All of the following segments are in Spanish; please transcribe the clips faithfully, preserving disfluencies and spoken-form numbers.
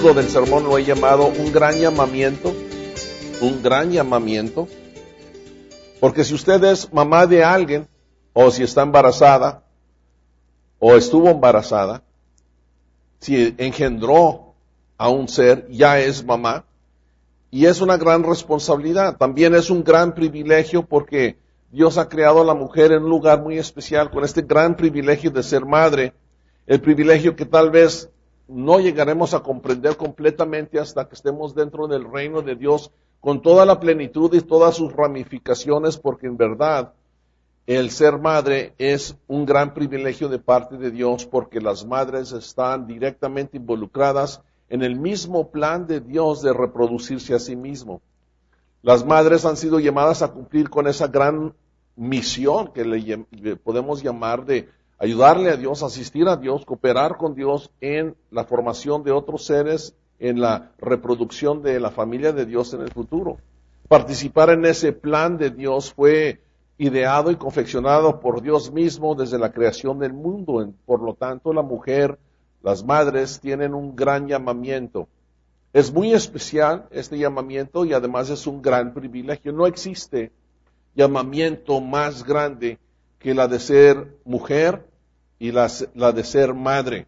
título del sermón lo he llamado un gran llamamiento, un gran llamamiento, porque si usted es mamá de alguien, o si está embarazada, o estuvo embarazada, si engendró a un ser, ya es mamá, y es una gran responsabilidad. También es un gran privilegio porque Dios ha creado a la mujer en un lugar muy especial, con este gran privilegio de ser madre, el privilegio que tal vez no llegaremos a comprender completamente hasta que estemos dentro del reino de Dios, con toda la plenitud y todas sus ramificaciones, porque en verdad el ser madre es un gran privilegio de parte de Dios, porque las madres están directamente involucradas en el mismo plan de Dios de reproducirse a sí mismo. Las madres han sido llamadas a cumplir con esa gran misión que le, le podemos llamar de ayudarle a Dios, asistir a Dios, cooperar con Dios en la formación de otros seres, en la reproducción de la familia de Dios en el futuro. Participar en ese plan de Dios fue ideado y confeccionado por Dios mismo desde la creación del mundo. Por lo tanto, la mujer, las madres, tienen un gran llamamiento. Es muy especial este llamamiento y además es un gran privilegio. No existe llamamiento más grande que la de ser mujer y la, la de ser madre.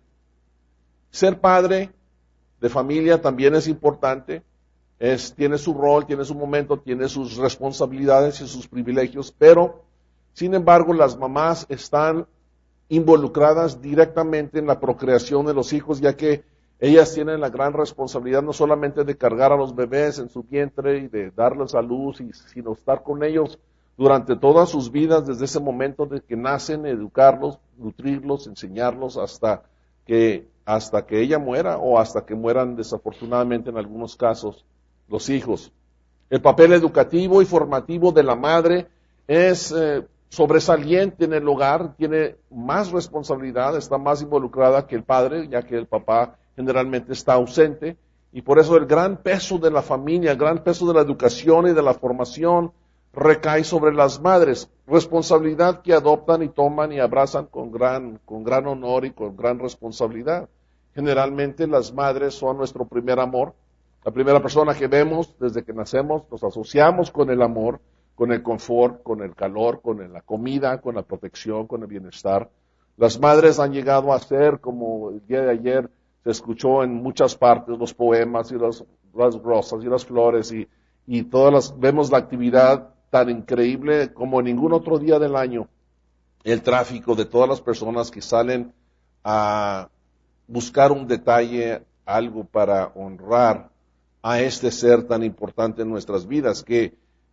Ser padre de familia también es importante, es, tiene su rol, tiene su momento, tiene sus responsabilidades y sus privilegios, pero sin embargo las mamás están involucradas directamente en la procreación de los hijos, ya que ellas tienen la gran responsabilidad no solamente de cargar a los bebés en su vientre y de darles a luz, sino estar con ellos durante todas sus vidas, desde ese momento de que nacen, educarlos, nutrirlos, enseñarlos hasta que, hasta que ella muera o hasta que mueran desafortunadamente en algunos casos los hijos. El papel educativo y formativo de la madre es eh, sobresaliente en el hogar, tiene más responsabilidad, está más involucrada que el padre, ya que el papá generalmente está ausente, y por eso el gran peso de la familia, el gran peso de la educación y de la formación recae sobre las madres, responsabilidad que adoptan y toman y abrazan con gran, con gran honor y con gran responsabilidad. Generalmente las madres son nuestro primer amor, la primera persona que vemos desde que nacemos, nos asociamos con el amor, con el confort, con el calor, con la comida, con la protección, con el bienestar. Las madres han llegado a ser, como el día de ayer se escuchó en muchas partes, los poemas y los, las rosas y las flores y, y todas las, vemos la actividad tan increíble como ningún otro día del año, el tráfico de todas las personas que salen a buscar un detalle, algo para honrar a este ser tan importante en nuestras vidas, que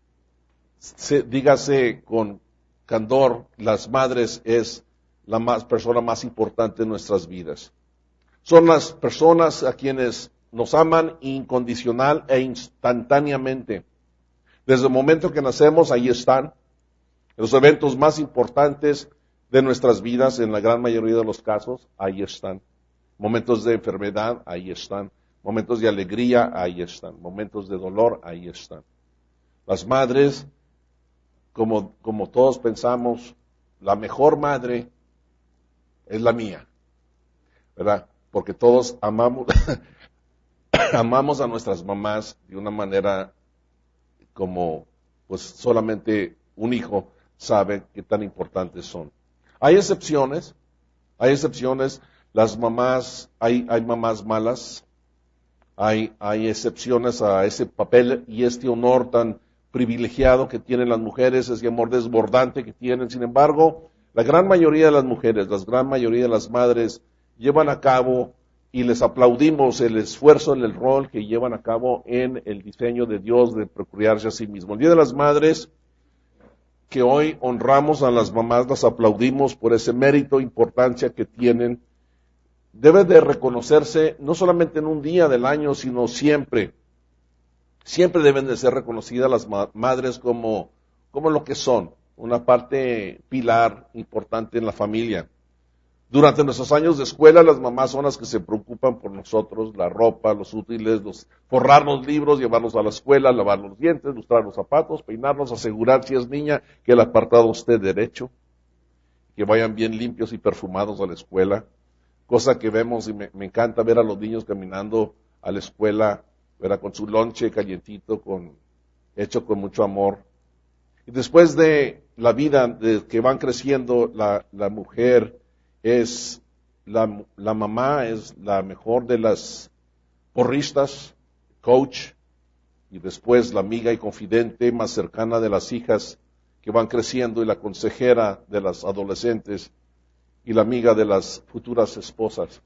se, dígase con candor, las madres es la más, persona más importante en nuestras vidas. Son las personas a quienes nos aman incondicional e instantáneamente. Desde el momento que nacemos, ahí están. Los eventos más importantes de nuestras vidas, en la gran mayoría de los casos, ahí están. Momentos de enfermedad, ahí están. Momentos de alegría, ahí están. Momentos de dolor, ahí están. Las madres, como, como todos pensamos, la mejor madre es la mía, ¿verdad? Porque todos amamos, amamos a nuestras mamás de una manera como pues solamente un hijo sabe qué tan importantes son. Hay excepciones, hay excepciones, las mamás, hay, hay mamás malas, hay, hay excepciones a ese papel y este honor tan privilegiado que tienen las mujeres, ese amor desbordante que tienen. Sin embargo, la gran mayoría de las mujeres, la gran mayoría de las madres llevan a cabo, y les aplaudimos el esfuerzo en el rol que llevan a cabo en el diseño de Dios de procrearse a sí mismo. El Día de las Madres, que hoy honramos a las mamás, las aplaudimos por ese mérito, importancia que tienen, debe de reconocerse no solamente en un día del año, sino siempre. Siempre deben de ser reconocidas las ma- madres como, como lo que son, una parte pilar importante en la familia. Durante nuestros años de escuela, las mamás son las que se preocupan por nosotros, la ropa, los útiles, los, forrar los libros, llevarlos a la escuela, lavar los dientes, lustrar los zapatos, peinarlos, asegurar si es niña que el apartado esté derecho, que vayan bien limpios y perfumados a la escuela, cosa que vemos y me, me encanta ver a los niños caminando a la escuela, ¿verdad? Con su lonche calientito, con, hecho con mucho amor. Y después de la vida de que van creciendo, la, la mujer es, la, la mamá es la mejor de las porristas, coach, y después la amiga y confidente más cercana de las hijas que van creciendo y la consejera de las adolescentes y la amiga de las futuras esposas.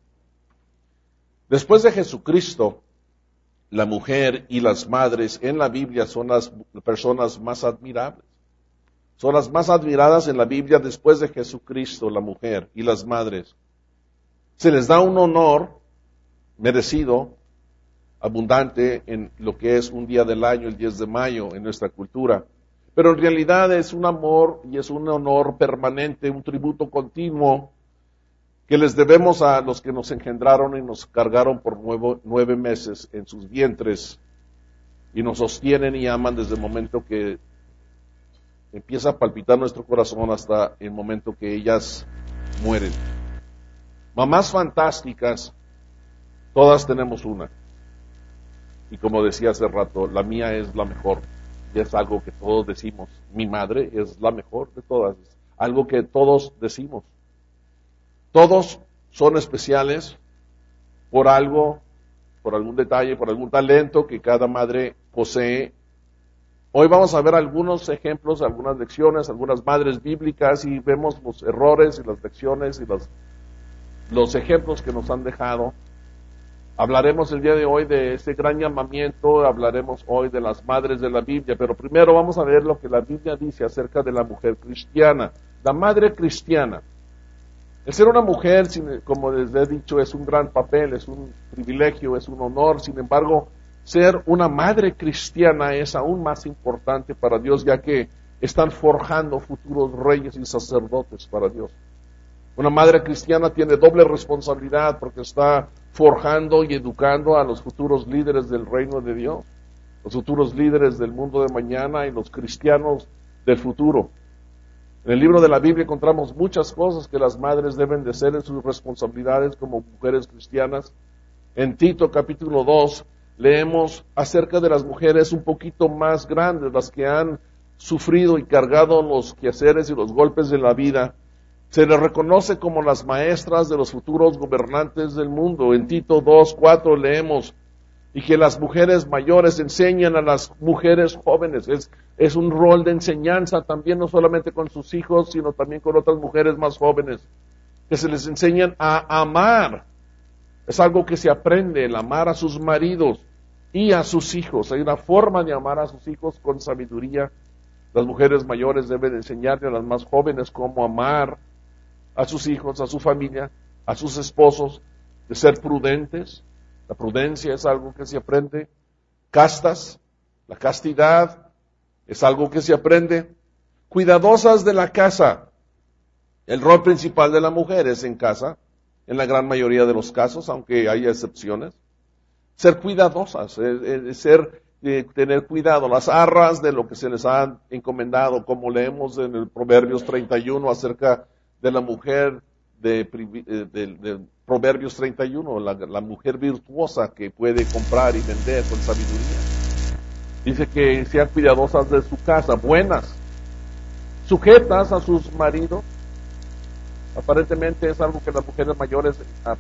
Después de Jesucristo, la mujer y las madres en la Biblia son las personas más admirables. Son las más admiradas en la Biblia después de Jesucristo, la mujer y las madres. Se les da un honor merecido, abundante en lo que es un día del año, el diez de mayo, en nuestra cultura. Pero en realidad es un amor y es un honor permanente, un tributo continuo que les debemos a los que nos engendraron y nos cargaron por nuevo, nueve meses en sus vientres y nos sostienen y aman desde el momento que empieza a palpitar nuestro corazón hasta el momento que ellas mueren. Mamás fantásticas, todas tenemos una. Y como decía hace rato, la mía es la mejor. Y es algo que todos decimos. Mi madre es la mejor de todas. Algo que todos decimos. Todos son especiales por algo, por algún detalle, por algún talento que cada madre posee. Hoy vamos a ver algunos ejemplos, algunas lecciones, algunas madres bíblicas y vemos los errores y las lecciones y los, los ejemplos que nos han dejado. Hablaremos el día de hoy de ese gran llamamiento, hablaremos hoy de las madres de la Biblia, pero primero vamos a ver lo que la Biblia dice acerca de la mujer cristiana, la madre cristiana. El ser una mujer, como les he dicho, es un gran papel, es un privilegio, es un honor. Sin embargo, ser una madre cristiana es aún más importante para Dios, ya que están forjando futuros reyes y sacerdotes para Dios. Una madre cristiana tiene doble responsabilidad porque está forjando y educando a los futuros líderes del reino de Dios, los futuros líderes del mundo de mañana y los cristianos del futuro. En el libro de la Biblia encontramos muchas cosas que las madres deben de hacer en sus responsabilidades como mujeres cristianas. En Tito capítulo dos leemos acerca de las mujeres un poquito más grandes, las que han sufrido y cargado los quehaceres y los golpes de la vida. Se les reconoce como las maestras de los futuros gobernantes del mundo. En Tito dos cuatro leemos, y que las mujeres mayores enseñan a las mujeres jóvenes. Es, es un rol de enseñanza también, no solamente con sus hijos, sino también con otras mujeres más jóvenes, que se les enseñan a amar. Es algo que se aprende, el amar a sus maridos y a sus hijos. Hay una forma de amar a sus hijos con sabiduría. Las mujeres mayores deben enseñarle a las más jóvenes cómo amar a sus hijos, a su familia, a sus esposos, de ser prudentes. La prudencia es algo que se aprende. Castas, la castidad es algo que se aprende. Cuidadosas de la casa. El rol principal de la mujer es en casa, en la gran mayoría de los casos, aunque haya excepciones. Ser cuidadosas, es, es ser, eh, tener cuidado, las arras de lo que se les ha encomendado, como leemos en el Proverbios treinta y uno acerca de la mujer de, de, de, de Proverbios treinta y uno, la, la mujer virtuosa que puede comprar y vender con sabiduría. Dice que sean cuidadosas de su casa, buenas, sujetas a sus maridos. Aparentemente es algo que las mujeres mayores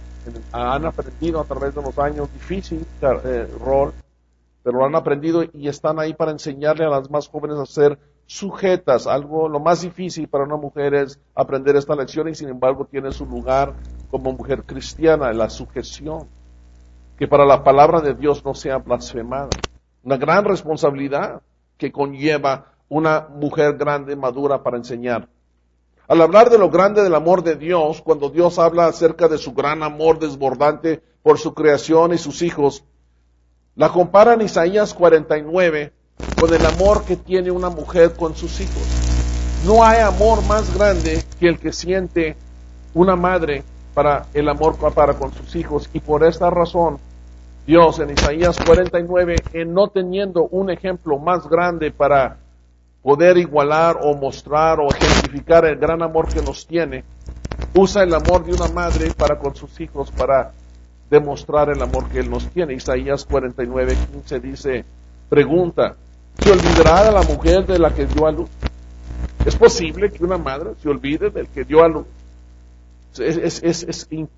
han aprendido a través de los años, difícil eh, rol, pero lo han aprendido y están ahí para enseñarle a las más jóvenes a ser sujetas. Algo, lo más difícil para una mujer es aprender esta lección y sin embargo tiene su lugar como mujer cristiana, la sujeción, que para la palabra de Dios no sea blasfemada. Una gran responsabilidad que conlleva una mujer grande, madura para enseñar. Al hablar de lo grande del amor de Dios, cuando Dios habla acerca de su gran amor desbordante por su creación y sus hijos, la compara en Isaías cuarenta y nueve con el amor que tiene una mujer con sus hijos. No hay amor más grande que el que siente una madre para el amor para con sus hijos, y por esta razón Dios en Isaías cuarenta y nueve, en no teniendo un ejemplo más grande para poder igualar o mostrar o ejemplificar el gran amor que nos tiene, usa el amor de una madre para con sus hijos, para demostrar el amor que Él nos tiene. Isaías cuarenta y nueve, quince dice, pregunta, ¿se olvidará de la mujer de la que dio a luz? ¿Es posible que una madre se olvide del que dio a luz? Es, es, es, es in,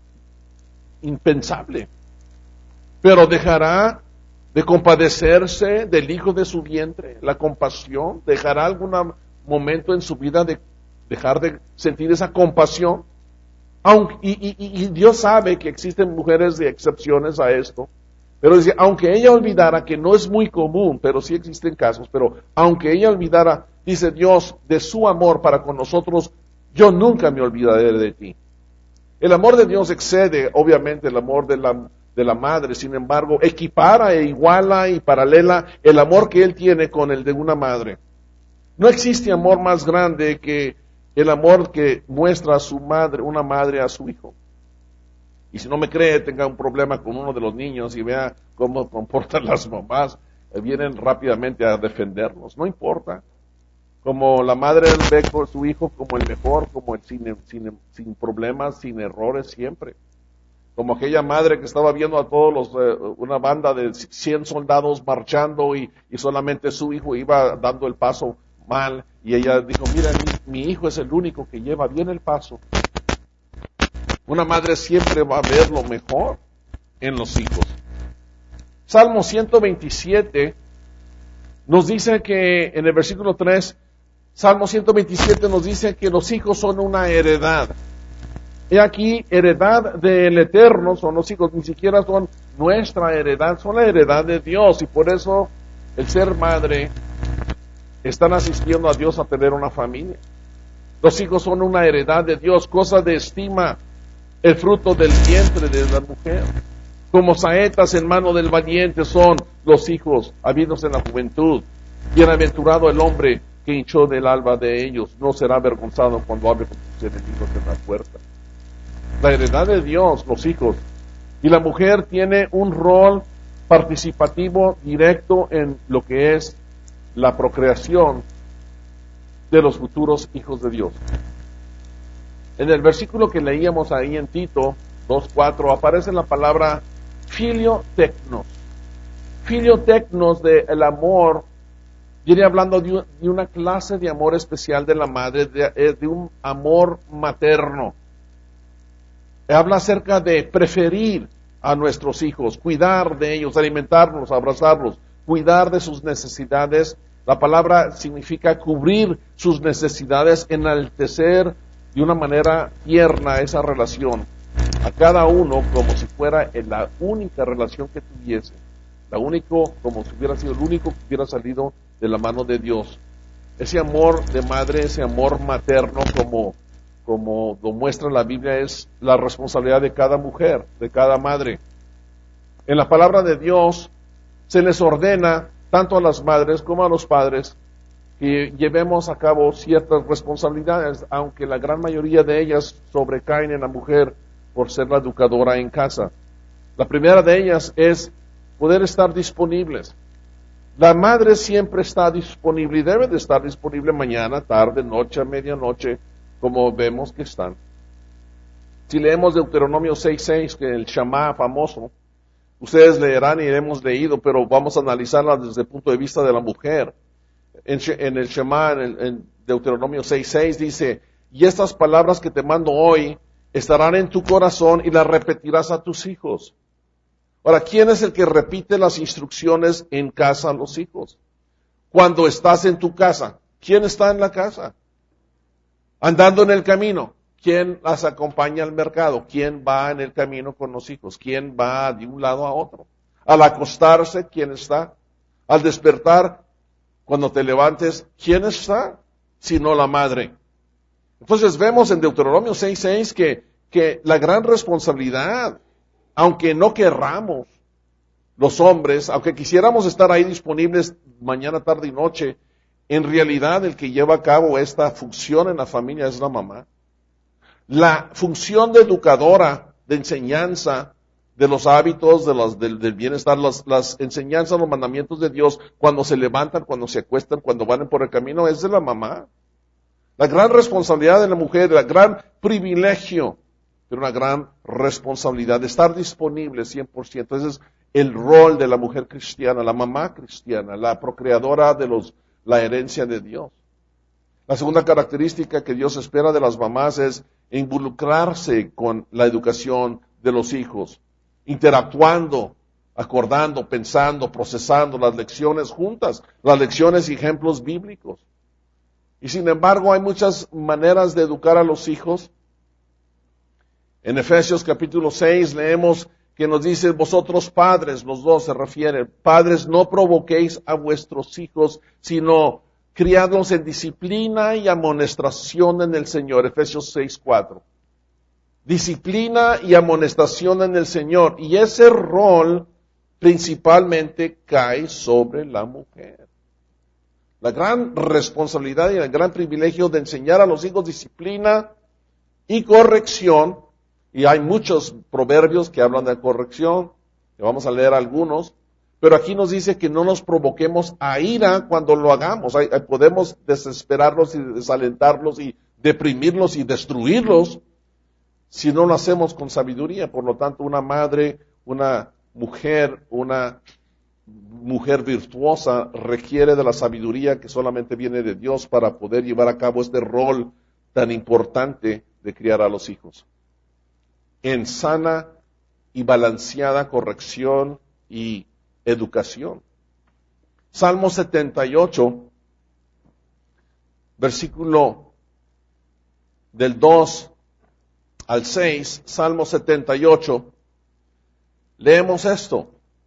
impensable. Pero dejará de compadecerse del hijo de su vientre, la compasión, dejará algún momento en su vida de dejar de sentir esa compasión. Aunque, y, y, y Dios sabe que existen mujeres de excepciones a esto, pero dice, aunque ella olvidara, que no es muy común, pero sí existen casos, pero aunque ella olvidara, dice Dios, de su amor para con nosotros, yo nunca me olvidaré de ti. El amor de Dios excede, obviamente, el amor de la, de la madre, sin embargo, equipara e iguala y paralela el amor que Él tiene con el de una madre. No existe amor más grande que el amor que muestra a su madre, una madre a su hijo. Y si no me cree, tenga un problema con uno de los niños y vea cómo comportan las mamás, eh, vienen rápidamente a defendernos. No importa. Como la madre ve con su hijo como el mejor, como el sin, sin, sin problemas, sin errores siempre. Como aquella madre que estaba viendo a todos los, eh, una banda de cien soldados marchando y, y solamente su hijo iba dando el paso mal. Y ella dijo, mira, mi, mi hijo es el único que lleva bien el paso. Una madre siempre va a ver lo mejor en los hijos. Salmo ciento veintisiete nos dice que en el versículo tres, Salmo ciento veintisiete nos dice que los hijos son una heredad. He aquí, heredad del Eterno son los hijos, ni siquiera son nuestra heredad, son la heredad de Dios. Y por eso el ser madre están asistiendo a Dios a tener una familia. Los hijos son una heredad de Dios, cosa de estima, el fruto del vientre de la mujer. Como saetas en mano del valiente son los hijos habidos en la juventud. Bienaventurado el hombre que hinchó del alba de ellos, no será avergonzado cuando hable con sus enemigos en la puerta. La heredad de Dios, los hijos. Y la mujer tiene un rol participativo directo en lo que es la procreación de los futuros hijos de Dios. En el versículo que leíamos ahí en Tito dos cuatro aparece la palabra filioteknos. Filioteknos de el amor, viene hablando de, de una clase de amor especial de la madre, de, de un amor materno. Habla acerca de preferir a nuestros hijos, cuidar de ellos, alimentarlos, abrazarlos, cuidar de sus necesidades. La palabra significa cubrir sus necesidades, enaltecer de una manera tierna esa relación. A cada uno como si fuera la única relación que tuviese. La único, como si hubiera sido el único que hubiera salido de la mano de Dios. Ese amor de madre, ese amor materno, como, como lo muestra la Biblia, es la responsabilidad de cada mujer, de cada madre. En la palabra de Dios se les ordena, tanto a las madres como a los padres, que llevemos a cabo ciertas responsabilidades, aunque la gran mayoría de ellas sobrecaen en la mujer por ser la educadora en casa. La primera de ellas es poder estar disponibles. La madre siempre está disponible y debe de estar disponible mañana, tarde, noche, medianoche, como vemos que están. Si leemos Deuteronomio seis seis, que el Shamá famoso, ustedes leerán y hemos leído, pero vamos a analizarla desde el punto de vista de la mujer. En, en el Shema, en, el, en Deuteronomio seis seis dice, y estas palabras que te mando hoy estarán en tu corazón y las repetirás a tus hijos. Ahora, ¿quién es el que repite las instrucciones en casa a los hijos? Cuando estás en tu casa, ¿quién está en la casa? Andando en el camino, ¿quién las acompaña al mercado? ¿Quién va en el camino con los hijos? ¿Quién va de un lado a otro? Al acostarse, ¿quién está? Al despertar, cuando te levantes, ¿quién está? Sino la madre. Entonces vemos en Deuteronomio seis seis que, que la gran responsabilidad, aunque no querramos, los hombres, aunque quisiéramos estar ahí disponibles mañana, tarde y noche, en realidad el que lleva a cabo esta función en la familia es la mamá. La función de educadora, de enseñanza, de los hábitos, de los, del, del bienestar, las, las enseñanzas, los mandamientos de Dios, cuando se levantan, cuando se acuestan, cuando van por el camino, es de la mamá. La gran responsabilidad de la mujer, el gran privilegio pero una gran responsabilidad de estar disponible cien por ciento. Ese es el rol de la mujer cristiana, la mamá cristiana, la procreadora de los, la herencia de Dios. La segunda característica que Dios espera de las mamás es involucrarse con la educación de los hijos, interactuando, acordando, pensando, procesando las lecciones juntas, las lecciones y ejemplos bíblicos. Y sin embargo, hay muchas maneras de educar a los hijos. En Efesios capítulo seis leemos que nos dice, vosotros padres, los dos se refieren, padres, no provoquéis a vuestros hijos, sino criadlos en disciplina y amonestación en el Señor. Efesios seis cuatro. Disciplina y amonestación en el Señor. Y ese rol principalmente cae sobre la mujer. La gran responsabilidad y el gran privilegio de enseñar a los hijos disciplina y corrección. Y hay muchos proverbios que hablan de corrección, que vamos a leer algunos, pero aquí nos dice que no nos provoquemos a ira cuando lo hagamos. Hay, hay, podemos desesperarlos y desalentarlos y deprimirlos y destruirlos si no lo hacemos con sabiduría. Por lo tanto, una madre, una mujer, una mujer virtuosa requiere de la sabiduría que solamente viene de Dios para poder llevar a cabo este rol tan importante de criar a los hijos en sana y balanceada corrección y educación. Salmo setenta y ocho, versículo del dos al seis, Salmo setenta y ocho, leemos esto.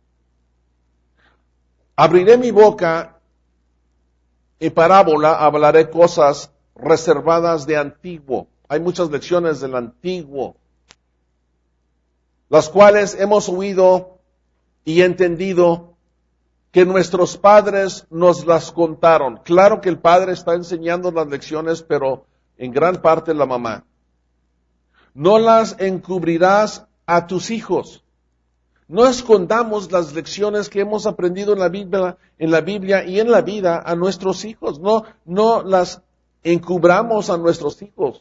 Abriré mi boca y parábola, hablaré cosas reservadas de antiguo. Hay muchas lecciones del antiguo, las cuales hemos oído y entendido que nuestros padres nos las contaron. Claro que el padre está enseñando las lecciones, pero en gran parte la mamá. No las encubrirás a tus hijos. No escondamos las lecciones que hemos aprendido en la Biblia, en la Biblia y en la vida a nuestros hijos. No, no las encubramos a nuestros hijos,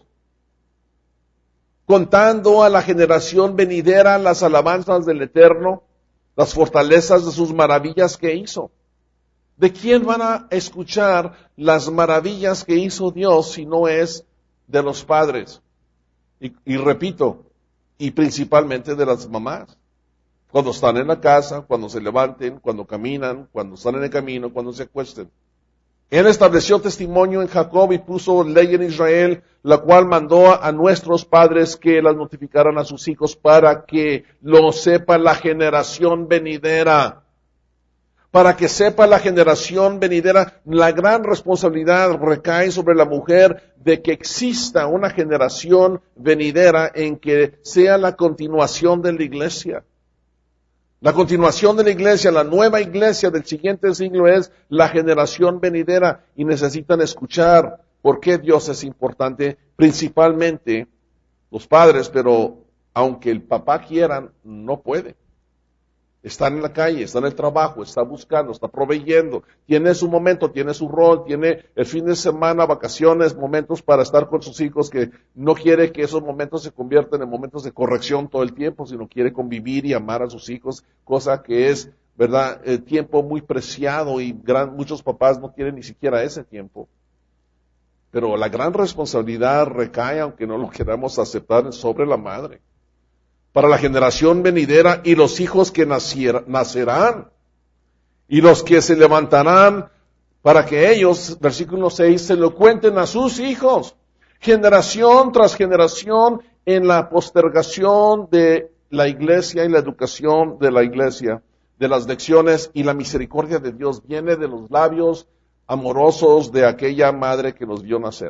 contando a la generación venidera las alabanzas del Eterno, las fortalezas de sus maravillas que hizo. ¿De quién van a escuchar las maravillas que hizo Dios si no es de los padres? Y, y repito, y principalmente de las mamás. Cuando están en la casa, cuando se levanten, cuando caminan, cuando están en el camino, cuando se acuesten. Él estableció testimonio en Jacob y puso ley en Israel, la cual mandó a nuestros padres que las notificaran a sus hijos para que lo sepa la generación venidera. Para que sepa la generación venidera, la gran responsabilidad recae sobre la mujer de que exista una generación venidera en que sea la continuación de la iglesia. La continuación de la iglesia, la nueva iglesia del siguiente siglo es la generación venidera y necesitan escuchar por qué Dios es importante, principalmente los padres, pero aunque el papá quiera, no puede. Están en la calle, está en el trabajo, está buscando, está proveyendo, tiene su momento, tiene su rol, tiene el fin de semana, vacaciones, momentos para estar con sus hijos, que no quiere que esos momentos se conviertan en momentos de corrección todo el tiempo, sino quiere convivir y amar a sus hijos, cosa que es, verdad, el tiempo muy preciado y gran, muchos papás no tienen ni siquiera ese tiempo. Pero la gran responsabilidad recae, aunque no lo queramos aceptar, sobre la madre. Para la generación venidera y los hijos que nacier, nacerán y los que se levantarán para que ellos, versículo seis, se lo cuenten a sus hijos, generación tras generación en la postergación de la iglesia y la educación de la iglesia, de las lecciones y la misericordia de Dios viene de los labios amorosos de aquella madre que los vio nacer.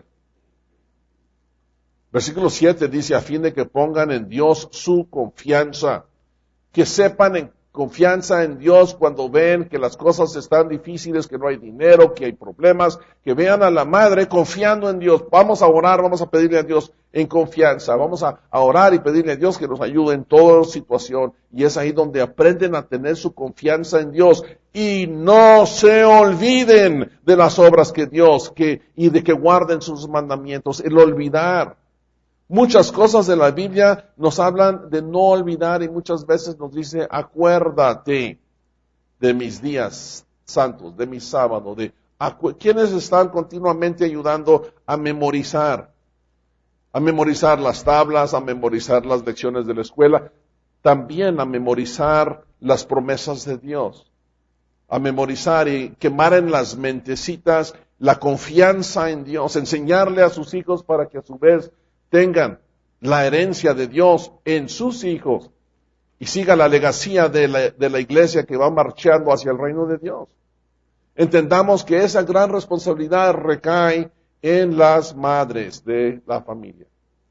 Versículo siete dice, a fin de que pongan en Dios su confianza, que sepan en confianza en Dios cuando ven que las cosas están difíciles, que no hay dinero, que hay problemas, que vean a la madre confiando en Dios. Vamos a orar, vamos a pedirle a Dios en confianza, vamos a, a orar y pedirle a Dios que nos ayude en toda situación. Y es ahí donde aprenden a tener su confianza en Dios y no se olviden de las obras que Dios, que, y de que guarden sus mandamientos. El olvidar Muchas cosas de la Biblia nos hablan de no olvidar y muchas veces nos dice, acuérdate de mis días santos, de mi sábado, de acu- quienes están continuamente ayudando a memorizar, a memorizar las tablas, a memorizar las lecciones de la escuela, también a memorizar las promesas de Dios, a memorizar y quemar en las mentecitas la confianza en Dios, enseñarle a sus hijos para que a su vez tengan la herencia de Dios en sus hijos y siga la legacía de la, de la iglesia que va marchando hacia el reino de Dios. Entendamos que esa gran responsabilidad recae en las madres de la familia.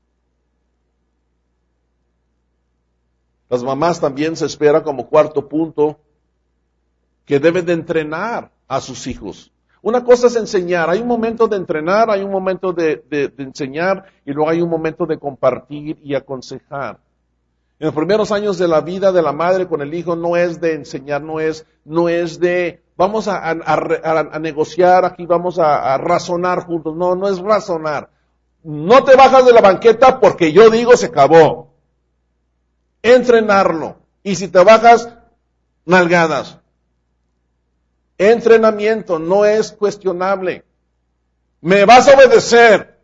Las mamás también se espera como cuarto punto que deben de entrenar a sus hijos. Una cosa es enseñar, hay un momento de entrenar, hay un momento de, de, de enseñar y luego hay un momento de compartir y aconsejar. En los primeros años de la vida de la madre con el hijo no es de enseñar, no es, no es de vamos a, a, a, a negociar aquí, vamos a, a razonar juntos, no, no es razonar. No te bajas de la banqueta porque yo digo se acabó. Entrenarlo. Y si te bajas, nalgadas. Entrenamiento no es cuestionable. Me vas a obedecer.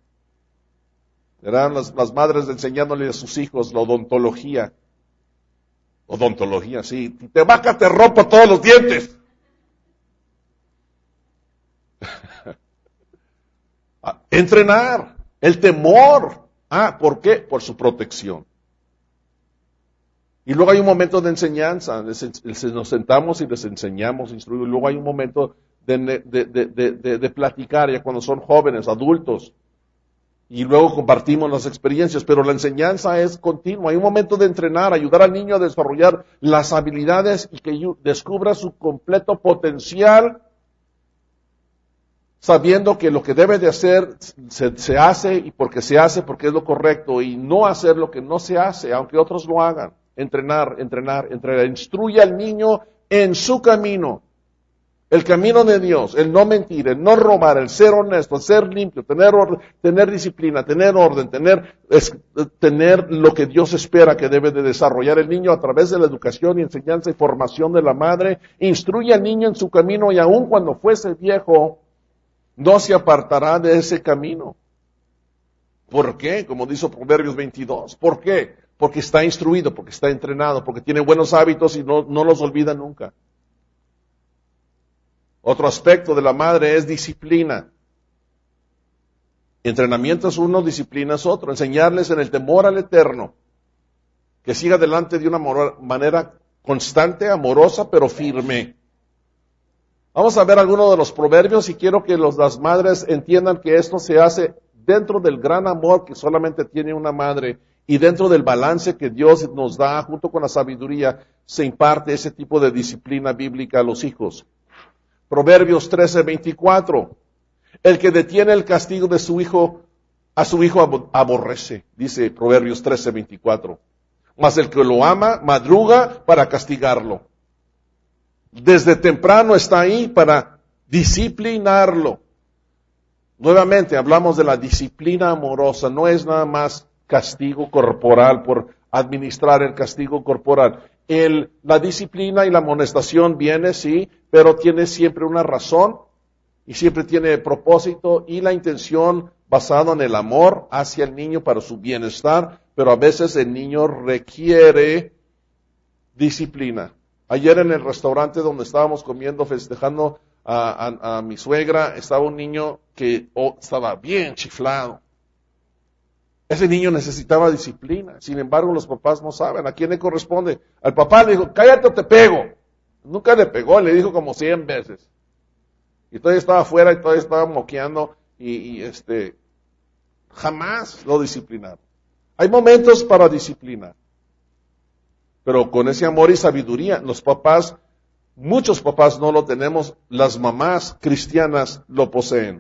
Eran las, las madres enseñándole a sus hijos la odontología. Odontología, sí. Si te bajas, te rompo todos los dientes. Entrenar. El temor. Ah, ¿por qué? Por su protección. Y luego hay un momento de enseñanza, nos sentamos y les enseñamos, instruimos. Y luego hay un momento de, de, de, de, de platicar ya cuando son jóvenes, adultos. Y luego compartimos las experiencias, pero la enseñanza es continua. Hay un momento de entrenar, ayudar al niño a desarrollar las habilidades y que descubra su completo potencial, sabiendo que lo que debe de hacer se, se hace y porque se hace, porque es lo correcto, y no hacer lo que no se hace, aunque otros lo hagan. Entrenar, entrenar, entrenar. Instruye al niño en su camino. El camino de Dios, el no mentir, el no robar, el ser honesto, el ser limpio, tener orden, tener disciplina, tener orden, tener, es, tener lo que Dios espera que debe de desarrollar el niño a través de la educación y enseñanza y formación de la madre. Instruye al niño en su camino y aun cuando fuese viejo, no se apartará de ese camino. ¿Por qué? Como dice Proverbios veintidós. ¿Por qué? Porque está instruido, porque está entrenado, porque tiene buenos hábitos y no, no los olvida nunca. Otro aspecto de la madre es disciplina. Entrenamiento es uno, disciplina es otro. Enseñarles en el temor al Eterno, que siga adelante de una manera constante, amorosa, pero firme. Vamos a ver algunos de los proverbios y quiero que los, las madres entiendan que esto se hace dentro del gran amor que solamente tiene una madre. Y dentro del balance que Dios nos da, junto con la sabiduría, se imparte ese tipo de disciplina bíblica a los hijos. Proverbios trece, veinticuatro. El que detiene el castigo de su hijo, a su hijo aborrece, dice Proverbios trece, veinticuatro. Mas el que lo ama, madruga para castigarlo. Desde temprano está ahí para disciplinarlo. Nuevamente hablamos de la disciplina amorosa, no es nada más castigo corporal por administrar el castigo corporal. El, la disciplina y la amonestación viene, sí, pero tiene siempre una razón y siempre tiene propósito y la intención basada en el amor hacia el niño para su bienestar, pero a veces el niño requiere disciplina. Ayer en el restaurante donde estábamos comiendo, festejando a, a, a mi suegra, estaba un niño que oh, estaba bien chiflado. Ese niño necesitaba disciplina. Sin embargo, los papás no saben. ¿A quién le corresponde? Al papá le dijo, cállate o te pego. Nunca le pegó, le dijo como cien veces. Y todavía estaba afuera y todavía estaba moqueando y, y este, jamás lo disciplinaron. Hay momentos para disciplinar. Pero con ese amor y sabiduría, los papás, muchos papás no lo tenemos, las mamás cristianas lo poseen.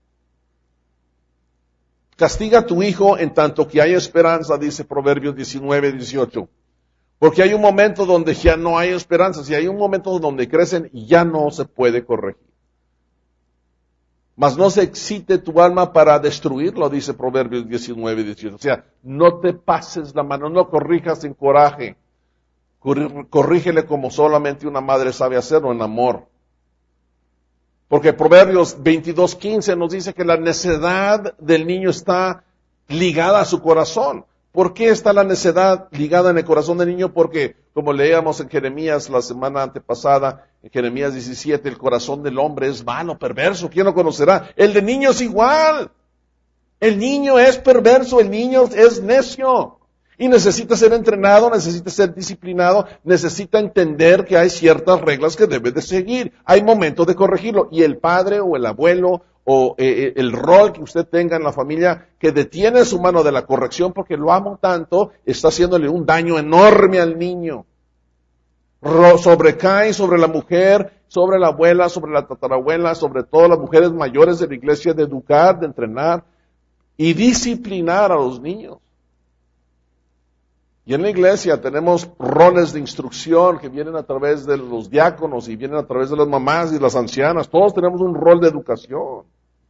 Castiga a tu hijo en tanto que hay esperanza, dice Proverbios diecinueve, dieciocho. Porque hay un momento donde ya no hay esperanza, si hay un momento donde crecen y ya no se puede corregir. mas no se excite tu alma para destruirlo, dice Proverbios diecinueve, dieciocho. O sea, no te pases la mano, no corrijas en coraje. Corrígele como solamente una madre sabe hacerlo, en amor. Porque Proverbios veintidós, quince nos dice que la necedad del niño está ligada a su corazón. ¿Por qué está la necedad ligada en el corazón del niño? Porque, como leíamos en Jeremías la semana antepasada, en Jeremías diecisiete, el corazón del hombre es malo, perverso. ¿Quién lo conocerá? El del niño es igual. El niño es perverso, el niño es necio. Y necesita ser entrenado, necesita ser disciplinado, necesita entender que hay ciertas reglas que debe de seguir. Hay momentos de corregirlo. Y el padre o el abuelo o eh, el rol que usted tenga en la familia que detiene su mano de la corrección porque lo amo tanto, está haciéndole un daño enorme al niño. Ro- sobrecae sobre la mujer, sobre la abuela, sobre la tatarabuela, sobre todas las mujeres mayores de la iglesia de educar, de entrenar y disciplinar a los niños. Y en la iglesia tenemos roles de instrucción que vienen a través de los diáconos y vienen a través de las mamás y las ancianas. Todos tenemos un rol de educación.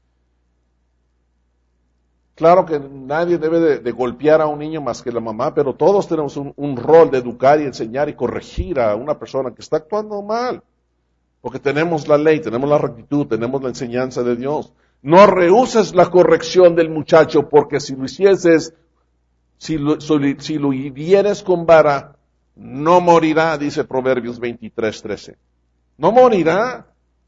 Claro que nadie debe de, de golpear a un niño más que la mamá, pero todos tenemos un, un rol de educar y enseñar y corregir a una persona que está actuando mal. Porque tenemos la ley, tenemos la rectitud, tenemos la enseñanza de Dios. No rehuses la corrección del muchacho, porque si lo hicieses, Si lo, si lo hirieres con vara, no morirá, dice Proverbios veintitrés, trece. No morirá.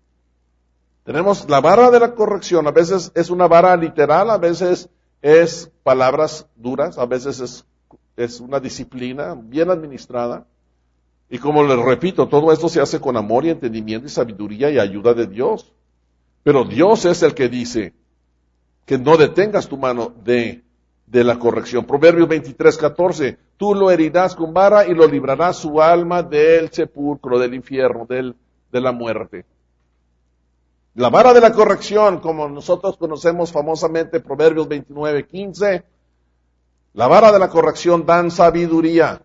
Tenemos la vara de la corrección. A veces es una vara literal, a veces es palabras duras, a veces es, es una disciplina bien administrada. Y como les repito, todo esto se hace con amor y entendimiento y sabiduría y ayuda de Dios. Pero Dios es el que dice que no detengas tu mano de de la corrección. Proverbios veintitrés, catorce. Tú lo herirás con vara y lo librarás su alma del sepulcro, del infierno, del, de la muerte. La vara de la corrección, como nosotros conocemos famosamente, Proverbios veintinueve, quince. La vara de la corrección dan sabiduría,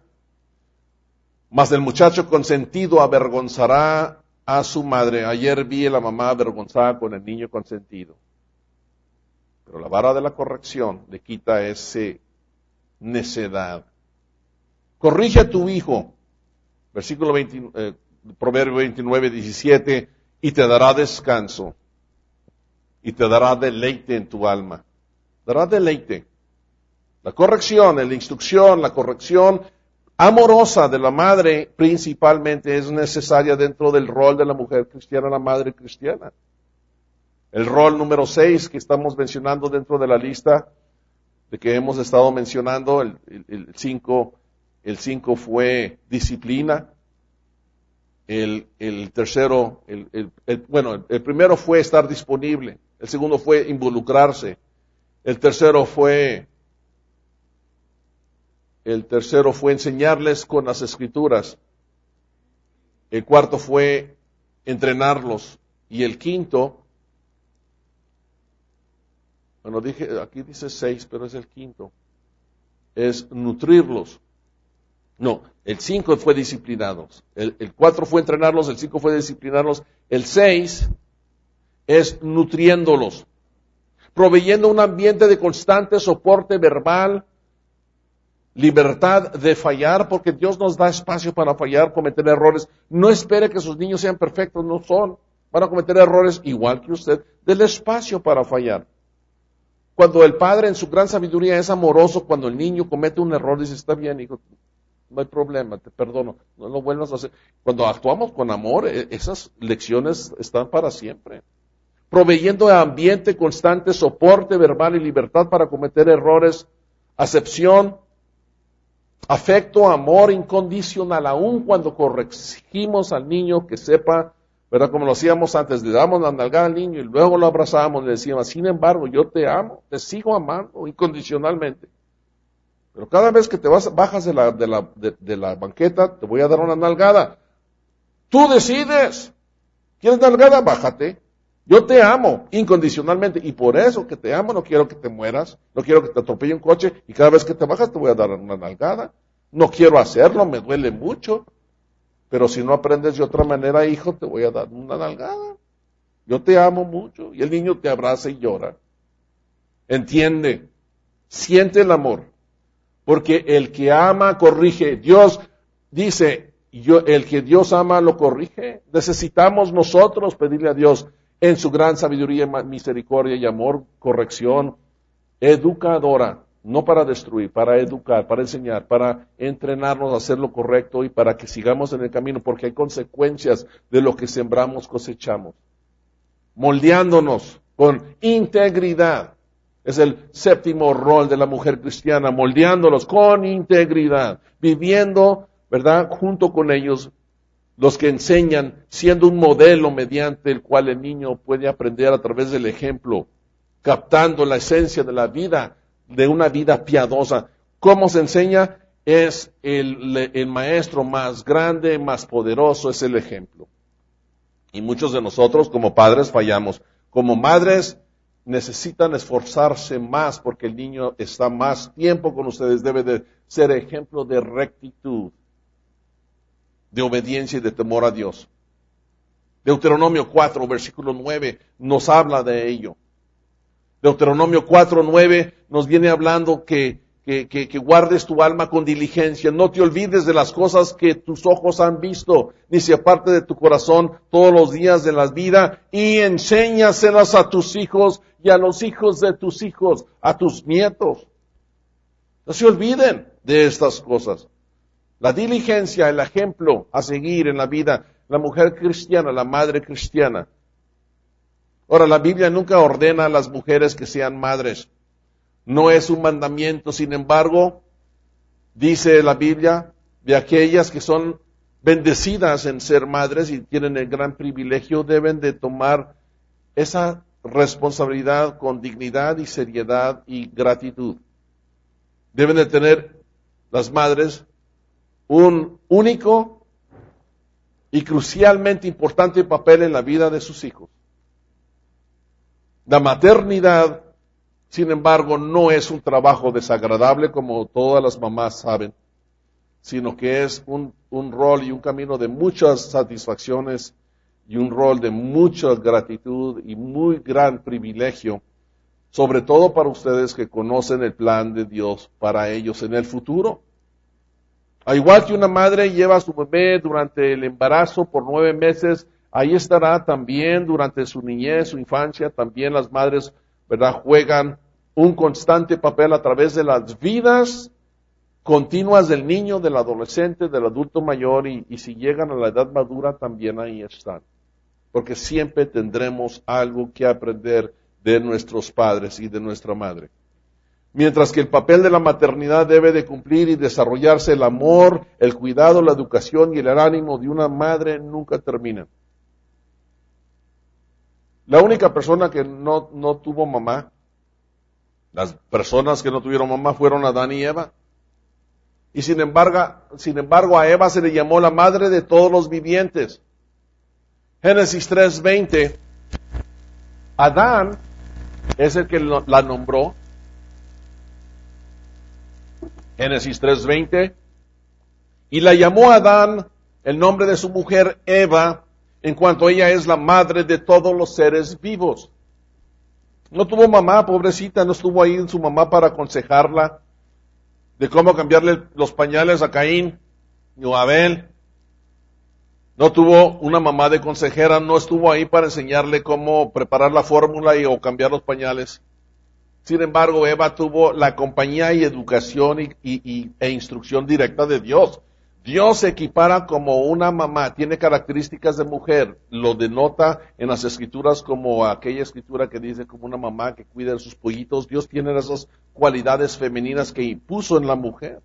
mas el muchacho consentido avergonzará a su madre. Ayer vi a la mamá avergonzada con el niño consentido. Pero la vara de la corrección le quita ese necedad. Corrige a tu hijo, versículo veinte, eh, Proverbio veintinueve, diecisiete, y te dará descanso, y te dará deleite en tu alma. Dará deleite. La corrección, la instrucción, la corrección amorosa de la madre principalmente es necesaria dentro del rol de la mujer cristiana, la madre cristiana. El rol número seis que estamos mencionando dentro de la lista de que hemos estado mencionando, el, el, el cinco, el cinco fue disciplina. El, el tercero, el, el, el, bueno, el, el primero fue estar disponible. El segundo fue involucrarse. El tercero fue, el tercero fue enseñarles con las escrituras. El cuarto fue entrenarlos. Y el quinto, bueno, dije, aquí dice seis, pero es el quinto. Es nutrirlos. No, el cinco fue disciplinarlos. El, el cuatro fue entrenarlos, el cinco fue disciplinarlos. El seis es nutriéndolos. Proveyendo un ambiente de constante soporte verbal, libertad de fallar, porque Dios nos da espacio para fallar, cometer errores. No espere que sus niños sean perfectos, no son. Van a cometer errores igual que usted. Dele espacio para fallar. Cuando el padre en su gran sabiduría es amoroso, cuando el niño comete un error, dice, está bien, hijo, no hay problema, te perdono, no lo vuelvas a hacer. Cuando actuamos con amor, esas lecciones están para siempre. Proveyendo de ambiente constante, soporte verbal y libertad para cometer errores, acepción, afecto, amor incondicional, aun cuando corregimos al niño que sepa, ¿verdad? Como lo hacíamos antes, le damos la nalgada al niño y luego lo abrazábamos, le decíamos, sin embargo, yo te amo, te sigo amando incondicionalmente. Pero cada vez que te vas, bajas de la, de la, de, de la banqueta, te voy a dar una nalgada. Tú decides. ¿Quieres nalgada? Bájate. Yo te amo incondicionalmente y por eso que te amo no quiero que te mueras, no quiero que te atropelle un coche y cada vez que te bajas te voy a dar una nalgada. No quiero hacerlo, me duele mucho. Pero si no aprendes de otra manera, hijo, te voy a dar una nalgada. yo te amo mucho. Y el niño te abraza y llora. Entiende, siente el amor. Porque el que ama, corrige. Dios dice, yo, el que Dios ama, lo corrige. Necesitamos nosotros pedirle a Dios en su gran sabiduría, misericordia y amor, corrección educadora. No para destruir, para educar, para enseñar, para entrenarnos a hacer lo correcto y para que sigamos en el camino, porque hay consecuencias de lo que sembramos, cosechamos. Moldeándonos con integridad. Es el séptimo rol de la mujer cristiana, moldeándolos con integridad, viviendo, ¿verdad?, junto con ellos, los que enseñan, siendo un modelo mediante el cual el niño puede aprender a través del ejemplo, captando la esencia de la vida, de una vida piadosa. ¿Cómo se enseña? Es el, el maestro más grande, más poderoso, es el ejemplo. Y muchos de nosotros como padres fallamos. Como madres necesitan esforzarse más porque el niño está más tiempo con ustedes. Debe de ser ejemplo de rectitud, de obediencia y de temor a Dios. Deuteronomio cuatro, versículo nueve, nos habla de ello. Deuteronomio cuatro, nueve nos viene hablando que, que, que, que guardes tu alma con diligencia. No te olvides de las cosas que tus ojos han visto, ni se aparte de tu corazón todos los días de la vida, y enséñaselas a tus hijos y a los hijos de tus hijos, a tus nietos. No se olviden de estas cosas. La diligencia, el ejemplo a seguir en la vida, la mujer cristiana, la madre cristiana. Ahora, la Biblia nunca ordena a las mujeres que sean madres. No es un mandamiento, sin embargo, dice la Biblia de aquellas que son bendecidas en ser madres y tienen el gran privilegio, deben de tomar esa responsabilidad con dignidad y seriedad y gratitud. Deben de tener las madres un único y crucialmente importante papel en la vida de sus hijos. La maternidad, sin embargo, no es un trabajo desagradable como todas las mamás saben, sino que es un, un rol y un camino de muchas satisfacciones y un rol de mucha gratitud y muy gran privilegio, sobre todo para ustedes que conocen el plan de Dios para ellos en el futuro. Al igual que una madre lleva a su bebé durante el embarazo por nueve meses, ahí estará también durante su niñez, su infancia, también las madres, ¿verdad?, juegan un constante papel a través de las vidas continuas del niño, del adolescente, del adulto mayor, y, y si llegan a la edad madura también ahí están. Porque siempre tendremos algo que aprender de nuestros padres y de nuestra madre. Mientras que el papel de la maternidad debe de cumplir y desarrollarse el amor, el cuidado, la educación y el ánimo de una madre nunca terminan. La única persona que no, no tuvo mamá, las personas que no tuvieron mamá fueron Adán y Eva. Y sin embargo, sin embargo a Eva se le llamó la madre de todos los vivientes. Génesis tres veinte, Adán es el que la nombró. Génesis tres veinte, y la llamó Adán el nombre de su mujer Eva, en cuanto ella es la madre de todos los seres vivos. No tuvo mamá, pobrecita, no estuvo ahí en su mamá para aconsejarla de cómo cambiarle los pañales a Caín o a Abel. No tuvo una mamá de consejera, no estuvo ahí para enseñarle cómo preparar la fórmula y, o cambiar los pañales. Sin embargo, Eva tuvo la compañía y educación y, y, y, e instrucción directa de Dios. Dios se equipara como una mamá, tiene características de mujer, lo denota en las escrituras como aquella escritura que dice como una mamá que cuida de sus pollitos. Dios tiene esas cualidades femeninas que impuso en la mujer.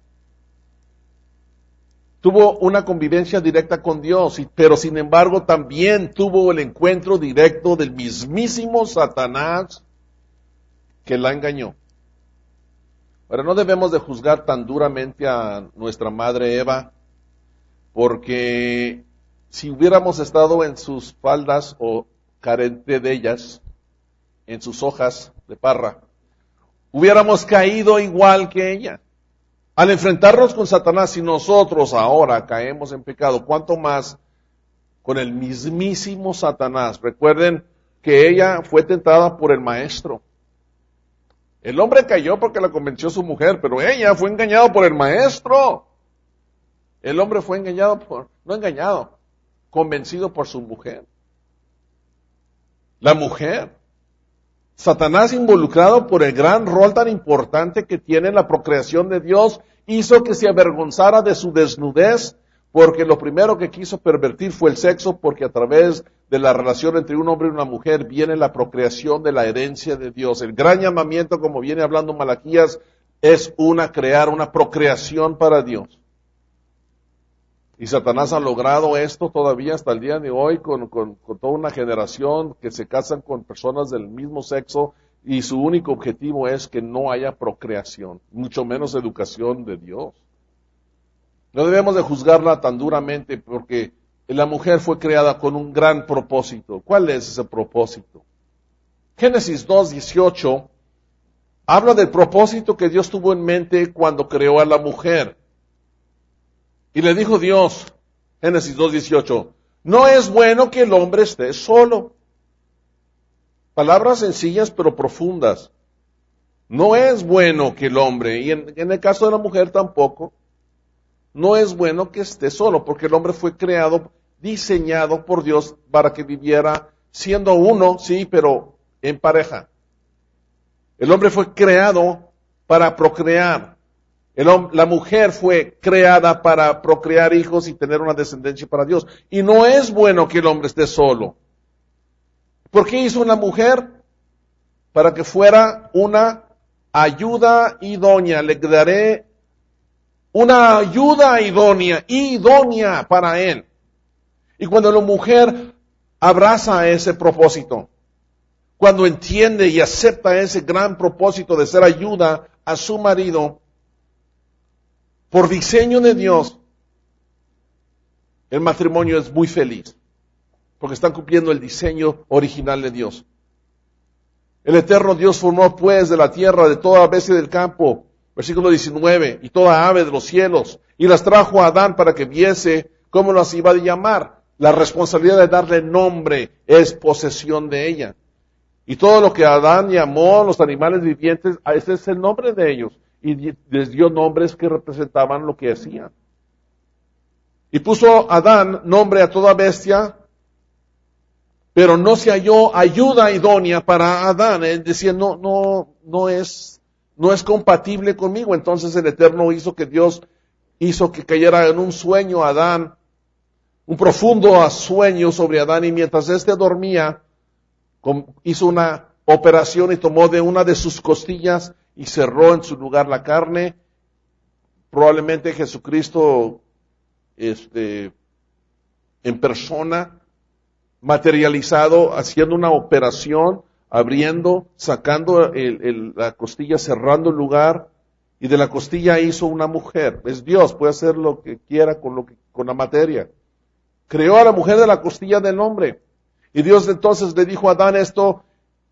Tuvo una convivencia directa con Dios, pero sin embargo también tuvo el encuentro directo del mismísimo Satanás que la engañó. Pero no debemos de juzgar tan duramente a nuestra madre Eva, porque si hubiéramos estado en sus faldas o carente de ellas, en sus hojas de parra, hubiéramos caído igual que ella. Al enfrentarnos con Satanás, si nosotros ahora caemos en pecado, ¿cuánto más con el mismísimo Satanás? Recuerden que ella fue tentada por el maestro. El hombre cayó porque la convenció su mujer, pero ella fue engañada por el maestro. El hombre fue engañado por, no engañado, convencido por su mujer. La mujer. Satanás, involucrado por el gran rol tan importante que tiene la procreación de Dios, hizo que se avergonzara de su desnudez, porque lo primero que quiso pervertir fue el sexo, porque a través de la relación entre un hombre y una mujer viene la procreación de la herencia de Dios. El gran llamamiento, como viene hablando Malaquías, es una crear, una procreación para Dios. Y Satanás ha logrado esto todavía hasta el día de hoy con, con, con toda una generación que se casan con personas del mismo sexo y su único objetivo es que no haya procreación, mucho menos educación de Dios. No debemos de juzgarla tan duramente porque la mujer fue creada con un gran propósito. ¿Cuál es ese propósito? Génesis dos dieciocho habla del propósito que Dios tuvo en mente cuando creó a la mujer. Y le dijo Dios, Génesis dos dieciocho, no es bueno que el hombre esté solo. Palabras sencillas pero profundas. No es bueno que el hombre, y en, en el caso de la mujer tampoco, no es bueno que esté solo, porque el hombre fue creado, diseñado por Dios para que viviera siendo uno, sí, pero en pareja. El hombre fue creado para procrear. El hombre, la mujer fue creada para procrear hijos y tener una descendencia para Dios. Y no es bueno que el hombre esté solo. ¿Por qué hizo una mujer? Para que fuera una ayuda idónea. Le daré una ayuda idónea, idónea para él. Y cuando la mujer abraza ese propósito, cuando entiende y acepta ese gran propósito de ser ayuda a su marido, por diseño de Dios, el matrimonio es muy feliz, porque están cumpliendo el diseño original de Dios. El eterno Dios formó pues de la tierra, de toda bestia del campo, versículo diecinueve, y toda ave de los cielos, y las trajo a Adán para que viese cómo las iba a llamar. La responsabilidad de darle nombre es posesión de ella. Y todo lo que Adán llamó, los animales vivientes, ese es el nombre de ellos. Y les dio nombres que representaban lo que hacían. Y puso Adán nombre a toda bestia, pero no se halló ayuda idónea para Adán. Él decía, no, no, no es, no es compatible conmigo. Entonces el Eterno hizo que Dios hizo que cayera en un sueño Adán, un profundo sueño sobre Adán, y mientras éste dormía, hizo una operación y tomó de una de sus costillas y cerró en su lugar la carne. Probablemente Jesucristo, este, en persona, materializado, haciendo una operación, abriendo, sacando el, el, la costilla, cerrando el lugar, y de la costilla hizo una mujer. Es Dios, puede hacer lo que quiera con, lo que, con la materia. Creó a la mujer de la costilla del hombre. Y Dios entonces le dijo a Adán esto,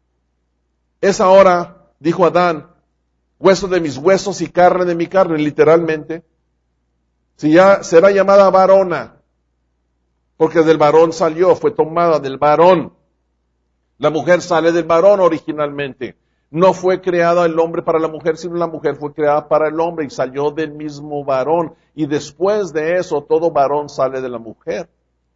es ahora, dijo Adán, hueso de mis huesos y carne de mi carne, literalmente. Si ya será llamada varona, porque del varón salió, fue tomada del varón. La mujer sale del varón originalmente. No fue creada el hombre para la mujer, sino la mujer fue creada para el hombre y salió del mismo varón. Y después de eso, todo varón sale de la mujer.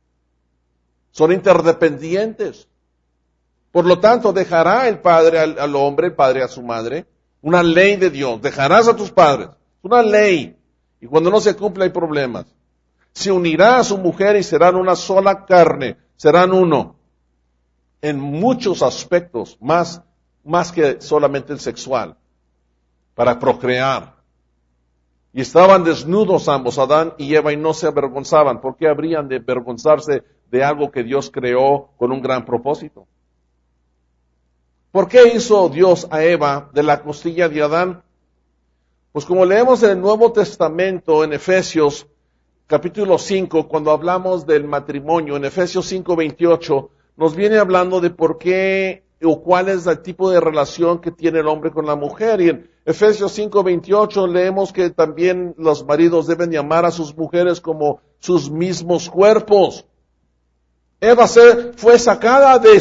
Son interdependientes. Por lo tanto, dejará el padre al, al hombre, el padre a su madre. Una ley de Dios. Dejarás a tus padres. Es una ley. Y cuando no se cumple hay problemas. Se unirá a su mujer y serán una sola carne. Serán uno. En muchos aspectos, más, más que solamente el sexual. Para procrear. Y estaban desnudos ambos, Adán y Eva, y no se avergonzaban. ¿Por qué habrían de avergonzarse de algo que Dios creó con un gran propósito? ¿Por qué hizo Dios a Eva de la costilla de Adán? Pues como leemos en el Nuevo Testamento, en Efesios capítulo cinco, cuando hablamos del matrimonio, en Efesios cinco veintiocho, nos viene hablando de por qué o cuál es el tipo de relación que tiene el hombre con la mujer. Y en Efesios cinco veintiocho leemos que también los maridos deben de amar a sus mujeres como sus mismos cuerpos. Eva se, fue sacada de su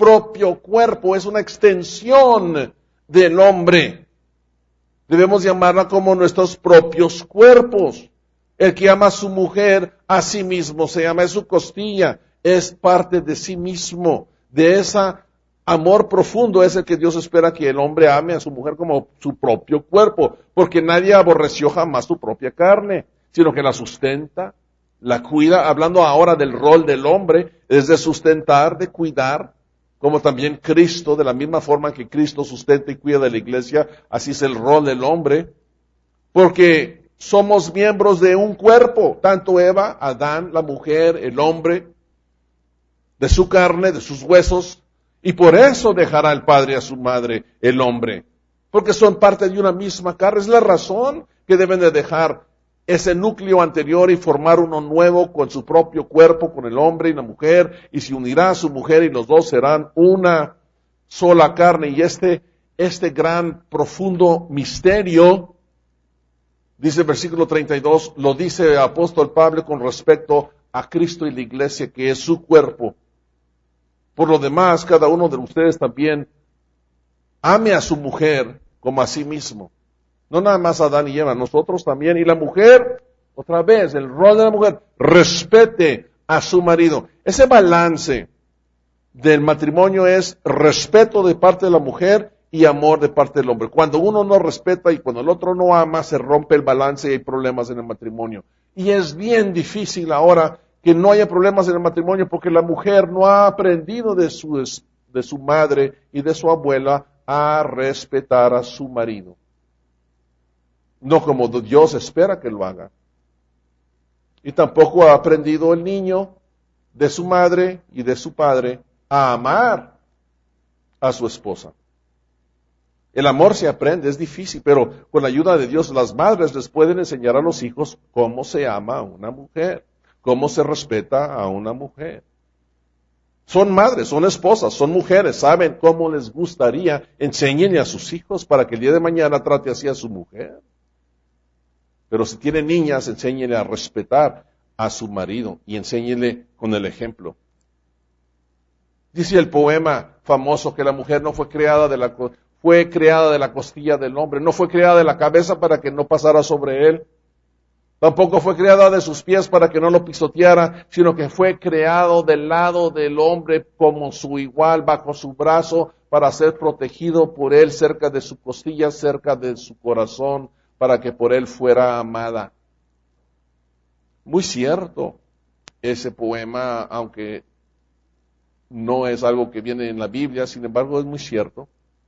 propio cuerpo, es una extensión del hombre. Debemos llamarla como nuestros propios cuerpos. El que ama a su mujer, a sí mismo se ama, es su costilla, es parte de sí mismo. De ese amor profundo es el que Dios espera que el hombre ame a su mujer como su propio cuerpo, porque nadie aborreció jamás su propia carne, sino que la sustenta, la cuida. Hablando ahora del rol del hombre, es de sustentar, de cuidar, como también Cristo, de la misma forma que Cristo sustenta y cuida de la iglesia, así es el rol del hombre, porque somos miembros de un cuerpo, tanto Eva, Adán, la mujer, el hombre, de su carne, de sus huesos, y por eso dejará el padre a su madre, el hombre, porque son parte de una misma carne. Es la razón que deben de dejar ese núcleo anterior y formar uno nuevo con su propio cuerpo, con el hombre y la mujer, y se unirá a su mujer y los dos serán una sola carne. Y este, este gran, profundo misterio, dice el versículo treinta y dos, lo dice el apóstol Pablo con respecto a Cristo y la iglesia, que es su cuerpo. Por lo demás, cada uno de ustedes también ame a su mujer como a sí mismo. No nada más Adán y Eva, nosotros también. Y la mujer, otra vez, el rol de la mujer, respete a su marido. Ese balance del matrimonio es respeto de parte de la mujer y amor de parte del hombre. Cuando uno no respeta y cuando el otro no ama, se rompe el balance y hay problemas en el matrimonio. Y es bien difícil ahora que no haya problemas en el matrimonio porque la mujer no ha aprendido de su, de su madre y de su abuela a respetar a su marido. No como Dios espera que lo haga. Y tampoco ha aprendido el niño de su madre y de su padre a amar a su esposa. El amor se aprende, es difícil, pero con la ayuda de Dios las madres les pueden enseñar a los hijos cómo se ama a una mujer, cómo se respeta a una mujer. Son madres, son esposas, son mujeres, saben cómo les gustaría, enséñenle a sus hijos para que el día de mañana trate así a su mujer. Pero si tiene niñas, enséñele a respetar a su marido y enséñele con el ejemplo. Dice el poema famoso que la mujer no fue creada de la, fue creada de la costilla del hombre, no fue creada de la cabeza para que no pasara sobre él, tampoco fue creada de sus pies para que no lo pisoteara, sino que fue creado del lado del hombre como su igual, bajo su brazo, para ser protegido por él, cerca de su costilla, cerca de su corazón, para que por él fuera amada. Muy cierto ese poema, aunque no es algo que viene en la Biblia, sin embargo es muy cierto.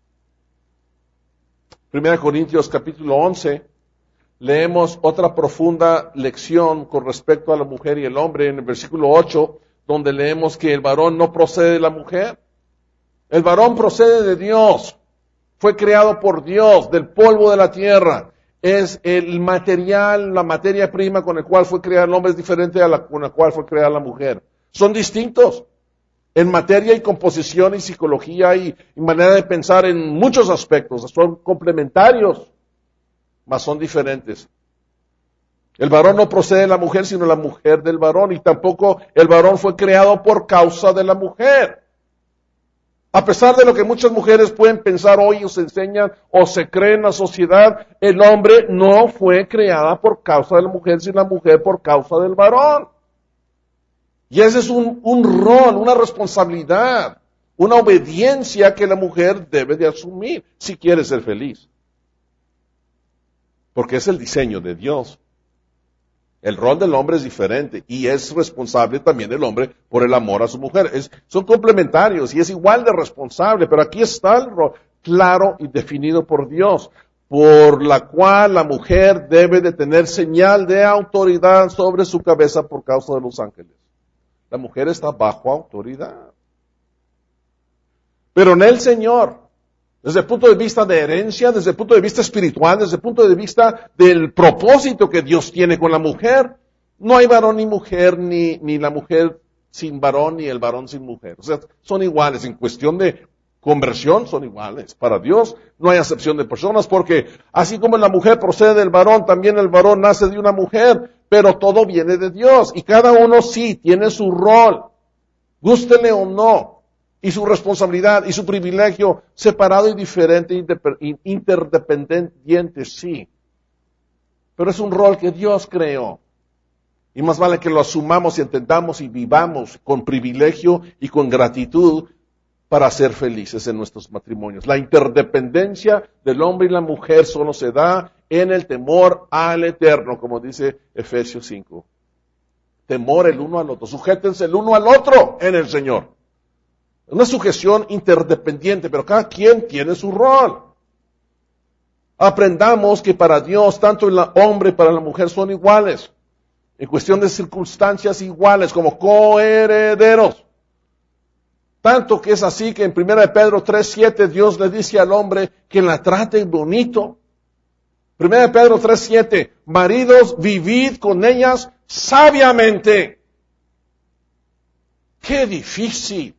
Primera Corintios capítulo once, leemos otra profunda lección con respecto a la mujer y el hombre en el versículo ocho, donde leemos que el varón no procede de la mujer. El varón procede de Dios, fue creado por Dios, del polvo de la tierra. Es el material, la materia prima con el cual fue creado el hombre es diferente a la con la cual fue creada la mujer. Son distintos en materia y composición y psicología y, y manera de pensar en muchos aspectos. Son complementarios, mas son diferentes. El varón no procede de la mujer, sino la mujer del varón. Y tampoco el varón fue creado por causa de la mujer. A pesar de lo que muchas mujeres pueden pensar hoy o se enseñan o se cree en la sociedad, el hombre no fue creada por causa de la mujer, sino la mujer por causa del varón. Y ese es un, un rol, una responsabilidad, una obediencia que la mujer debe de asumir si quiere ser feliz. Porque es el diseño de Dios. El rol del hombre es diferente y es responsable también el hombre por el amor a su mujer. Es, son complementarios y es igual de responsable, pero aquí está el rol claro y definido por Dios, por la cual la mujer debe de tener señal de autoridad sobre su cabeza por causa de los ángeles. La mujer está bajo autoridad. Pero en el Señor, desde el punto de vista de herencia, desde el punto de vista espiritual, desde el punto de vista del propósito que Dios tiene con la mujer, no hay varón ni mujer, ni, ni la mujer sin varón, ni el varón sin mujer. O sea, son iguales. En cuestión de conversión, son iguales. Para Dios no hay acepción de personas, porque así como la mujer procede del varón, también el varón nace de una mujer, pero todo viene de Dios. Y cada uno sí tiene su rol, gústele o no. y su responsabilidad y su privilegio separado y diferente, interdependiente, sí. Pero es un rol que Dios creó. Y más vale que lo asumamos y entendamos y vivamos con privilegio y con gratitud para ser felices en nuestros matrimonios. La interdependencia del hombre y la mujer solo se da en el temor al Eterno, como dice Efesios cinco. Temor el uno al otro. Sujétense el uno al otro en el Señor. Una sujeción interdependiente, pero cada quien tiene su rol. Aprendamos que para Dios, tanto el hombre y para la mujer son iguales. En cuestión de circunstancias iguales, como coherederos. Tanto que es así que en primera de Pedro tres siete Dios le dice al hombre que la trate bonito. primera de Pedro tres siete, maridos, vivid con ellas sabiamente. Qué difícil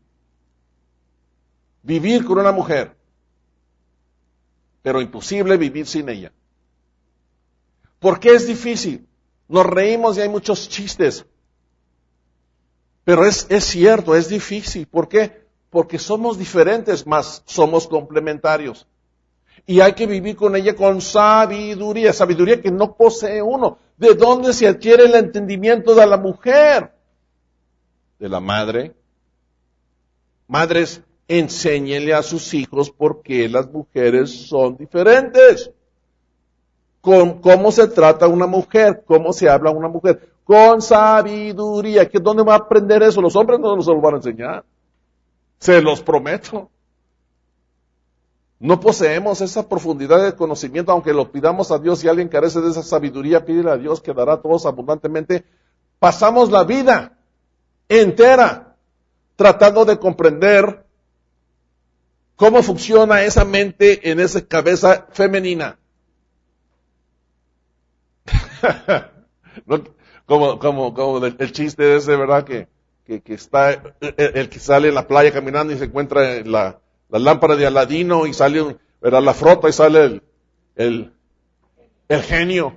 vivir con una mujer, pero imposible vivir sin ella. ¿Por qué es difícil? Nos reímos y hay muchos chistes. Pero es, es cierto, es difícil. ¿Por qué? Porque somos diferentes, mas somos complementarios. Y hay que vivir con ella con sabiduría, sabiduría que no posee uno. ¿De dónde se adquiere el entendimiento de la mujer? De la madre. Madres, enséñenle a sus hijos por qué las mujeres son diferentes. Con cómo se trata una mujer, cómo se habla una mujer, con sabiduría. ¿Qué, ¿Dónde va a aprender eso? Los hombres no nos lo van a enseñar. Se los prometo. No poseemos esa profundidad de conocimiento, aunque lo pidamos a Dios. Si alguien carece de esa sabiduría, pídele a Dios que dará a todos abundantemente. Pasamos la vida entera tratando de comprender cómo funciona esa mente en esa cabeza femenina. No, como, como, como el, el chiste ese, ¿verdad? Que, que, que está, el, el que sale en la playa caminando y se encuentra la, la lámpara de Aladino y sale, un, ¿verdad? La frota y sale el, el, el genio.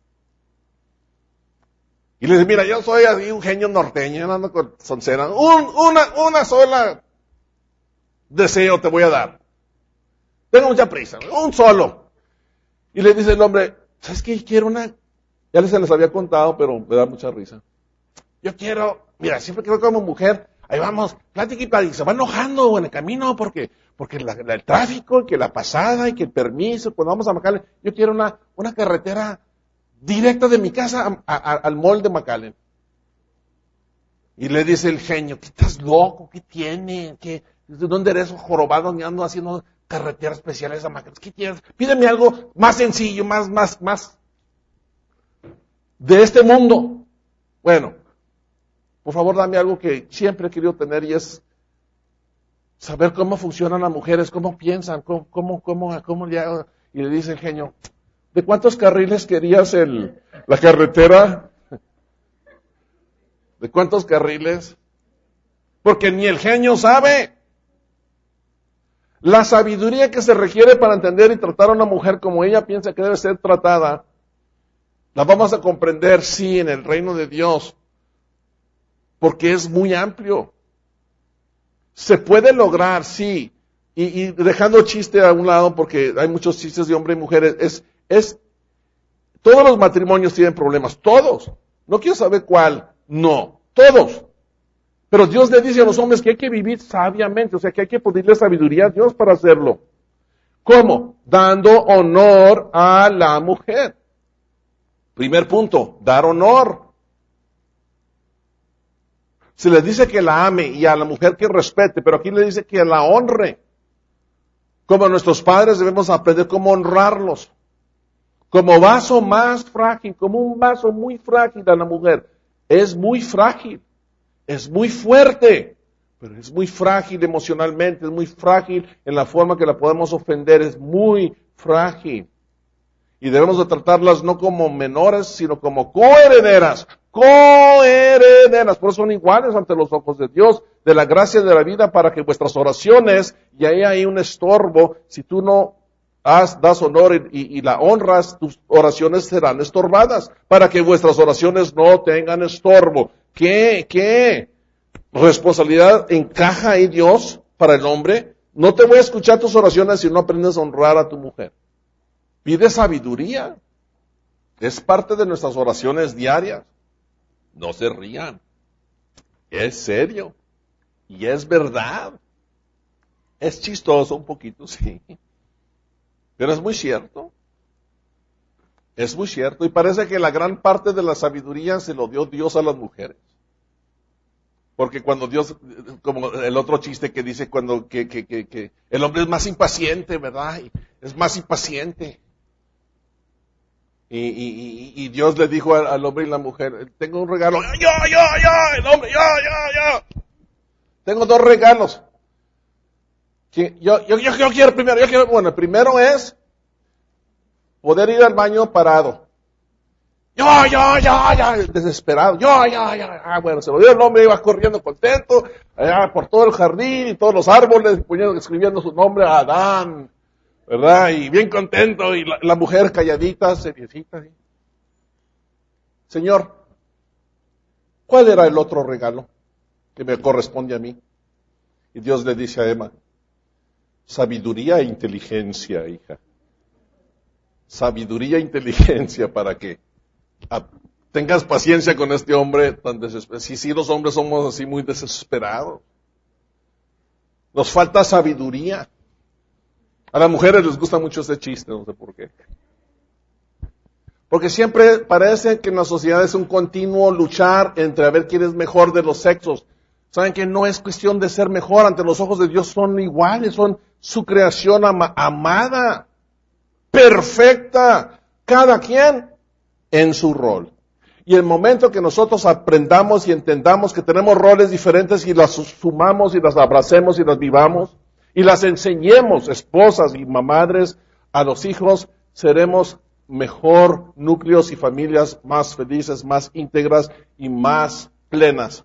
Y le dice, mira, yo soy así un genio norteño, ando con soncera. Un, una, una sola deseo te voy a dar. Tengo mucha prisa, un solo. Y le dice el hombre, ¿sabes qué? Quiero una... Ya se les había contado, pero me da mucha risa. Yo quiero, mira, siempre que voy como mujer, ahí vamos, plática y plática, se va enojando en el camino porque, porque la, la, el tráfico, y que la pasada, y que el permiso, cuando vamos a McAllen, yo quiero una, una carretera directa de mi casa a, a, al mall de McAllen. Y le dice el genio, ¿qué estás loco? ¿Qué tiene? ¿Qué, ¿De dónde eres jorobado ni ando haciendo carreteras especiales a McAllen? ¿Qué tienes? Pídeme algo más sencillo, más, más, más de este mundo. Bueno, por favor dame algo que siempre he querido tener y es saber cómo funcionan las mujeres, cómo piensan, cómo, cómo, cómo, cómo le hago. Y le dice el genio, ¿de cuántos carriles querías el, la carretera? ¿De cuántos carriles? Porque ni el genio sabe. La sabiduría que se requiere para entender y tratar a una mujer como ella piensa que debe ser tratada, la vamos a comprender, sí, en el reino de Dios, porque es muy amplio. Se puede lograr, sí, y, y dejando chiste a un lado, porque hay muchos chistes de hombre y mujer, es, es, todos los matrimonios tienen problemas, todos. No quiero saber cuál, no, todos. Pero Dios le dice a los hombres que hay que vivir sabiamente, o sea que hay que pedirle sabiduría a Dios para hacerlo. ¿Cómo? Dando honor a la mujer. Primer punto, dar honor. Se le dice que la ame y a la mujer que respete, pero aquí le dice que la honre. Como nuestros padres debemos aprender cómo honrarlos. Como vaso más frágil, como un vaso muy frágil a la mujer. Es muy frágil, es muy fuerte, pero es muy frágil emocionalmente, es muy frágil en la forma que la podemos ofender, es muy frágil. Y debemos de tratarlas no como menores, sino como coherederas. Coherederas. Por eso son iguales ante los ojos de Dios, de la gracia de la vida, para que vuestras oraciones, y ahí hay un estorbo, si tú no has, das honor y, y la honras, tus oraciones serán estorbadas, para que vuestras oraciones no tengan estorbo. ¿Qué, qué responsabilidad encaja ahí Dios para el hombre, no te voy a escuchar tus oraciones si no aprendes a honrar a tu mujer. Pide sabiduría. Es parte de nuestras oraciones diarias. No se rían. Es serio. Y es verdad. Es chistoso un poquito, sí. Pero es muy cierto. Es muy cierto. Y parece que la gran parte de la sabiduría se lo dio Dios a las mujeres. Porque cuando Dios, como el otro chiste que dice cuando que, que, que, que el hombre es más impaciente, ¿verdad? Y es más impaciente. Y, y, y, y Dios le dijo al, al hombre y la mujer, tengo un regalo. Yo, yo, yo, el hombre, yo, yo, yo. Tengo dos regalos. Yo, yo, yo, yo quiero primero, yo quiero, bueno, el primero es poder ir al baño parado. Yo, yo, yo, yo, desesperado. Yo, yo, yo. Ah, bueno, se lo dio el hombre, iba corriendo contento, allá por todo el jardín y todos los árboles, poniendo, escribiendo su nombre, Adán, ¿verdad? Y bien contento, y la, la mujer calladita, seriecita. ¿Sí? Señor, ¿cuál era el otro regalo que me corresponde a mí? Y Dios le dice a Emma, sabiduría e inteligencia, hija. Sabiduría e inteligencia, ¿para qué? A, tengas paciencia con este hombre tan desesperado. Si sí, los hombres somos así muy desesperados. Nos falta sabiduría. A las mujeres les gusta mucho este chiste, no sé por qué. Porque siempre parece que en la sociedad es un continuo luchar entre a ver quién es mejor de los sexos. Saben que no es cuestión de ser mejor, ante los ojos de Dios son iguales, son su creación ama- amada, perfecta, cada quien en su rol. Y el momento que nosotros aprendamos y entendamos que tenemos roles diferentes y las sumamos y las abracemos y las vivamos y las enseñemos, esposas y mamadres, a los hijos, seremos mejor núcleos y familias más felices, más íntegras y más plenas.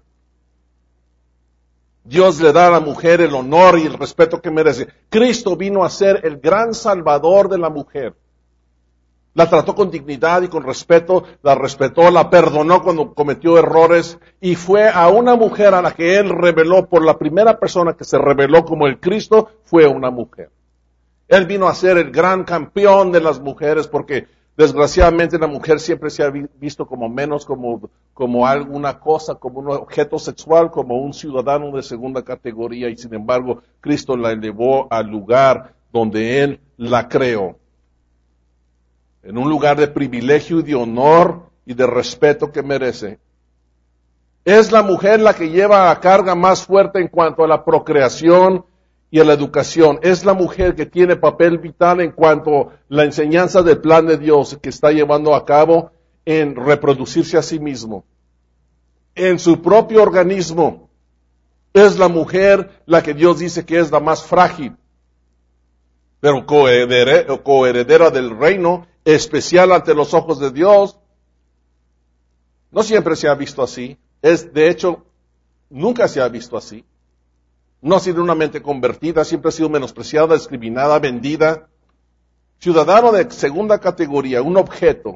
Dios le da a la mujer el honor y el respeto que merece. Cristo vino a ser el gran salvador de la mujer. La trató con dignidad y con respeto, la respetó, la perdonó cuando cometió errores y fue a una mujer a la que Él reveló, por la primera persona que se reveló como el Cristo, fue una mujer. Él vino a ser el gran campeón de las mujeres porque desgraciadamente la mujer siempre se ha visto como menos, como, como alguna cosa, como un objeto sexual, como un ciudadano de segunda categoría y sin embargo Cristo la elevó al lugar donde Él la creó. En un lugar de privilegio y de honor y de respeto que merece. Es la mujer la que lleva la carga más fuerte en cuanto a la procreación y a la educación. Es la mujer que tiene papel vital en cuanto a la enseñanza del plan de Dios que está llevando a cabo en reproducirse a sí mismo. En su propio organismo. Es la mujer la que Dios dice que es la más frágil, pero coheredera del reino, especial ante los ojos de Dios. No siempre se ha visto así. Es, de hecho, nunca se ha visto así. No ha sido una mente convertida, siempre ha sido menospreciada, discriminada, vendida. Ciudadano de segunda categoría, un objeto.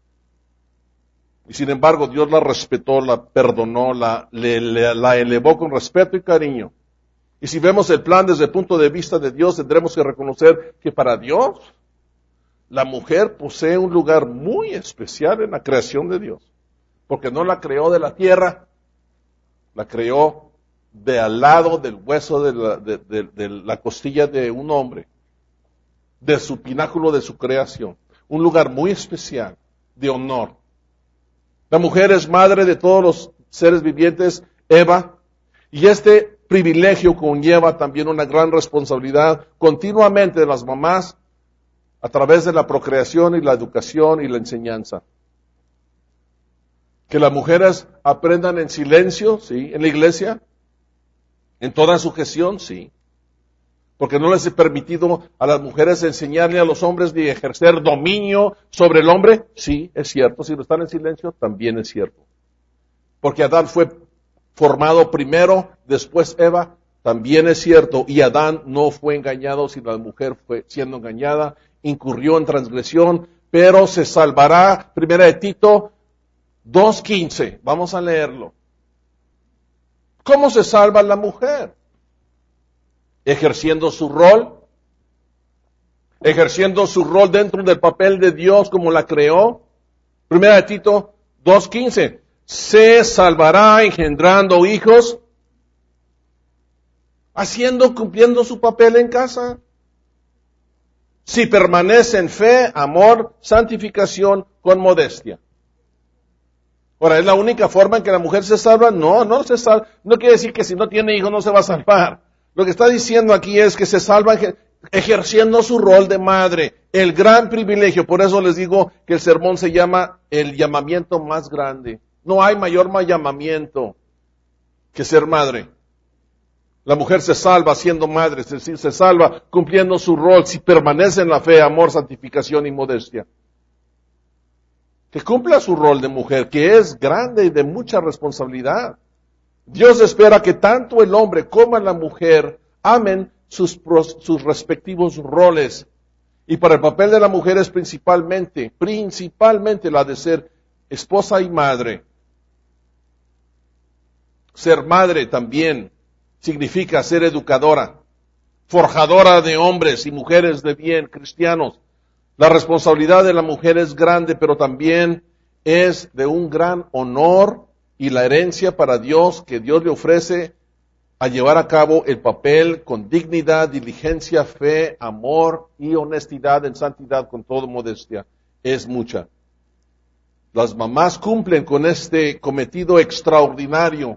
Y sin embargo, Dios la respetó, la perdonó, la, le, le, la elevó con respeto y cariño. Y si vemos el plan desde el punto de vista de Dios, tendremos que reconocer que para Dios, la mujer posee un lugar muy especial en la creación de Dios. Porque no la creó de la tierra, la creó de al lado del hueso de la, de, de, de la costilla de un hombre, de su pináculo de su creación. Un lugar muy especial, de honor. La mujer es madre de todos los seres vivientes, Eva, y este privilegio conlleva también una gran responsabilidad continuamente de las mamás a través de la procreación y la educación y la enseñanza. Que las mujeres aprendan en silencio, sí, en la iglesia, en toda sujeción, sí. Porque no les he permitido a las mujeres enseñarle a los hombres ni ejercer dominio sobre el hombre, sí, es cierto. Si lo están en silencio, también es cierto. Porque Adán fue formado primero, después Eva, también es cierto. Y Adán no fue engañado, sino la mujer fue siendo engañada, incurrió en transgresión, pero se salvará. Primera de Tito dos quince, vamos a leerlo. ¿Cómo se salva la mujer? ejerciendo su rol, ejerciendo su rol dentro del papel de Dios como la creó. Primera de Tito dos quince, se salvará engendrando hijos, haciendo, cumpliendo su papel en casa. Si permanece en fe, amor, santificación, con modestia. Ahora, ¿es la única forma en que la mujer se salva? No, no se salva. No quiere decir que si no tiene hijos no se va a salvar. Lo que está diciendo aquí es que se salva ejerciendo su rol de madre. El gran privilegio. Por eso les digo que el sermón se llama el llamamiento más grande. No hay mayor llamamiento que ser madre. La mujer se salva siendo madre, es decir, se salva cumpliendo su rol si permanece en la fe, amor, santificación y modestia. Que cumpla su rol de mujer, que es grande y de mucha responsabilidad. Dios espera que tanto el hombre como la mujer amen sus, sus respectivos roles. Y para el papel de la mujer es principalmente, principalmente la de ser esposa y madre. Ser madre también significa ser educadora, forjadora de hombres y mujeres de bien, cristianos. La responsabilidad de la mujer es grande, pero también es de un gran honor y la herencia para Dios que Dios le ofrece a llevar a cabo el papel con dignidad, diligencia, fe, amor y honestidad en santidad con toda modestia. Es mucha. Las mamás cumplen con este cometido extraordinario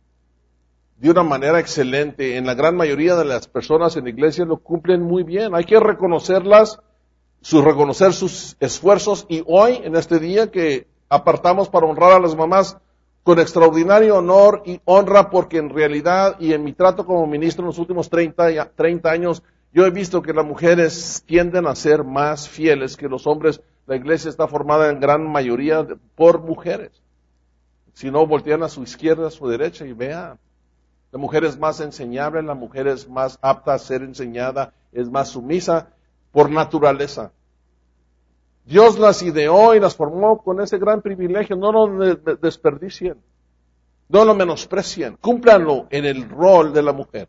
de una manera excelente. En la gran mayoría de las personas en la iglesia lo cumplen muy bien. Hay que reconocerlas, su, reconocer sus esfuerzos, y hoy, en este día que apartamos para honrar a las mamás con extraordinario honor y honra, porque en realidad, y en mi trato como ministro en los últimos treinta años, yo he visto que las mujeres tienden a ser más fieles que los hombres. La iglesia está formada en gran mayoría por mujeres. Si no, voltean a su izquierda, a su derecha y vean. La mujer es más enseñable, la mujer es más apta a ser enseñada, es más sumisa por naturaleza. Dios las ideó y las formó con ese gran privilegio. No lo desperdicien, no lo menosprecien, cúmplanlo en el rol de la mujer.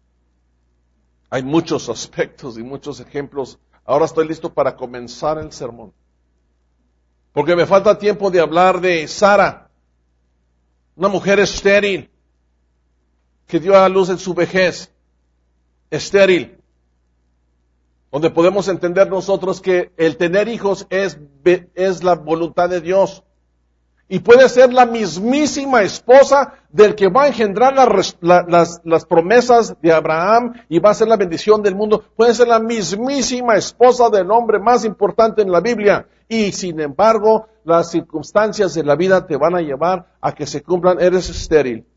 Hay muchos aspectos y muchos ejemplos. Ahora estoy listo para comenzar el sermón, porque me falta tiempo de hablar de Sara, una mujer estéril, que dio a luz en su vejez, estéril, donde podemos entender nosotros que el tener hijos es, es la voluntad de Dios, y puede ser la mismísima esposa del que va a engendrar las, las, las promesas de Abraham y va a ser la bendición del mundo. Puede ser la mismísima esposa del hombre más importante en la Biblia, y sin embargo las circunstancias de la vida te van a llevar a que se cumplan. Eres estéril.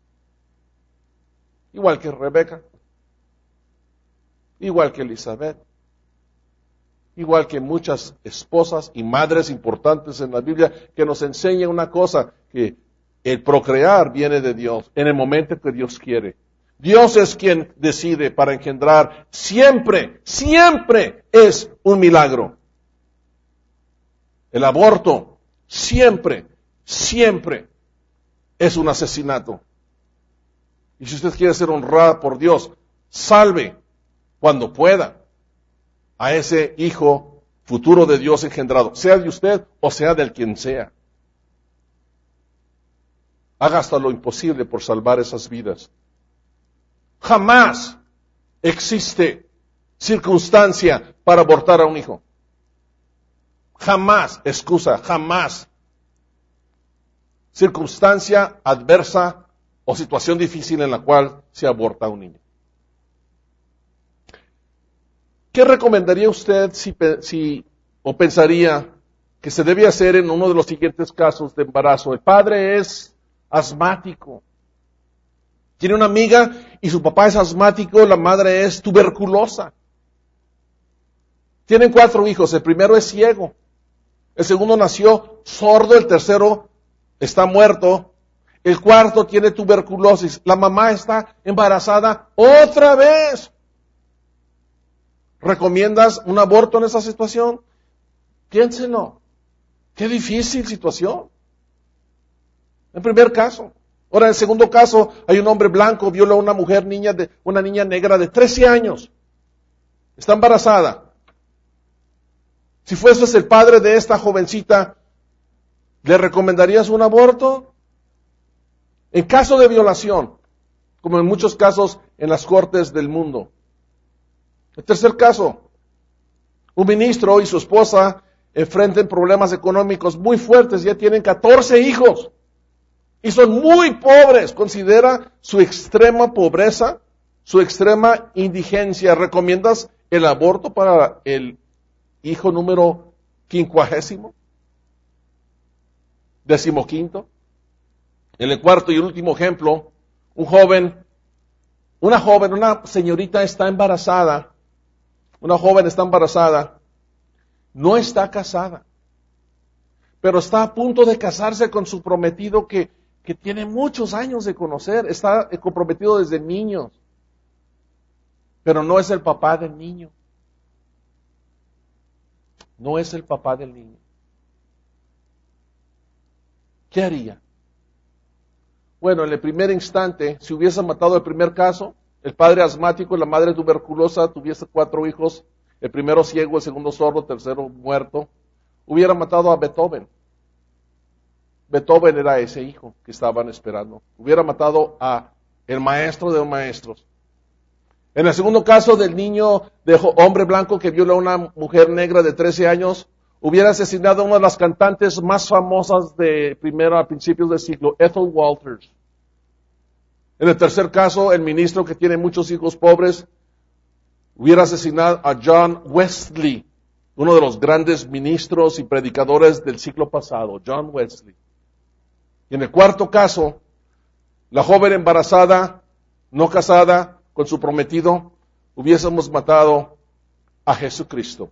Igual que Rebeca, igual que Elizabeth, igual que muchas esposas y madres importantes en la Biblia, que nos enseñan una cosa, que el procrear viene de Dios en el momento que Dios quiere. Dios es quien decide para engendrar. Siempre, siempre es un milagro. El aborto siempre, siempre es un asesinato. Y si usted quiere ser honrada por Dios, salve cuando pueda a ese hijo futuro de Dios engendrado, sea de usted o sea del quien sea. Haga hasta lo imposible por salvar esas vidas. Jamás existe circunstancia para abortar a un hijo. Jamás, excusa, jamás. Circunstancia adversa o situación difícil en la cual se aborta a un niño. ¿Qué recomendaría usted si, si o pensaría que se debe hacer en uno de los siguientes casos de embarazo? El padre es asmático, tiene una amiga y su papá es asmático, la madre es tuberculosa. Tienen cuatro hijos, el primero es ciego, el segundo nació sordo, el tercero está muerto, el cuarto tiene tuberculosis, la mamá está embarazada otra vez. ¿Recomiendas un aborto en esa situación? Piénselo. Qué difícil situación. En primer caso. Ahora, en el segundo caso, hay un hombre blanco, viola a una mujer, niña de, una niña negra de trece años. Está embarazada. Si fueses el padre de esta jovencita, ¿le recomendarías un aborto? En caso de violación, como en muchos casos en las cortes del mundo. El tercer caso, un ministro y su esposa enfrentan problemas económicos muy fuertes, ya tienen catorce hijos y son muy pobres. Considera su extrema pobreza, su extrema indigencia. ¿Recomiendas el aborto para el hijo número quincuagésimo? Decimoquinto. En el cuarto y último ejemplo, un joven, una joven, una señorita está embarazada, una joven está embarazada, no está casada, pero está a punto de casarse con su prometido que, que tiene muchos años de conocer, está comprometido desde niños, pero no es el papá del niño. No es el papá del niño. ¿Qué haría? Bueno, en el primer instante, si hubiese matado el primer caso, el padre asmático y la madre tuberculosa tuviese cuatro hijos, el primero ciego, el segundo sordo, el tercero muerto, hubiera matado a Beethoven. Beethoven era ese hijo que estaban esperando. Hubiera matado a el maestro de los maestros. En el segundo caso del niño de hombre blanco que viola a una mujer negra de trece años, hubiera asesinado a una de las cantantes más famosas de primero a principios del siglo, Ethel Walters. En el tercer caso, el ministro que tiene muchos hijos pobres, hubiera asesinado a John Wesley, uno de los grandes ministros y predicadores del siglo pasado, John Wesley. Y en el cuarto caso, la joven embarazada, no casada, con su prometido, hubiésemos matado a Jesucristo.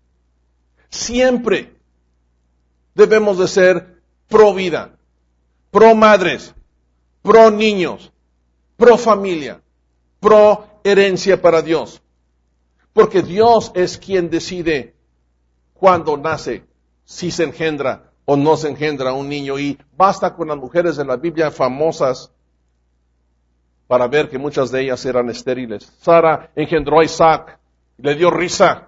Siempre debemos de ser pro vida, pro madres, pro niños, pro familia, pro herencia para Dios. Porque Dios es quien decide cuándo nace, si se engendra o no se engendra un niño. Y basta con las mujeres de la Biblia famosas para ver que muchas de ellas eran estériles. Sara engendró a Isaac, le dio risa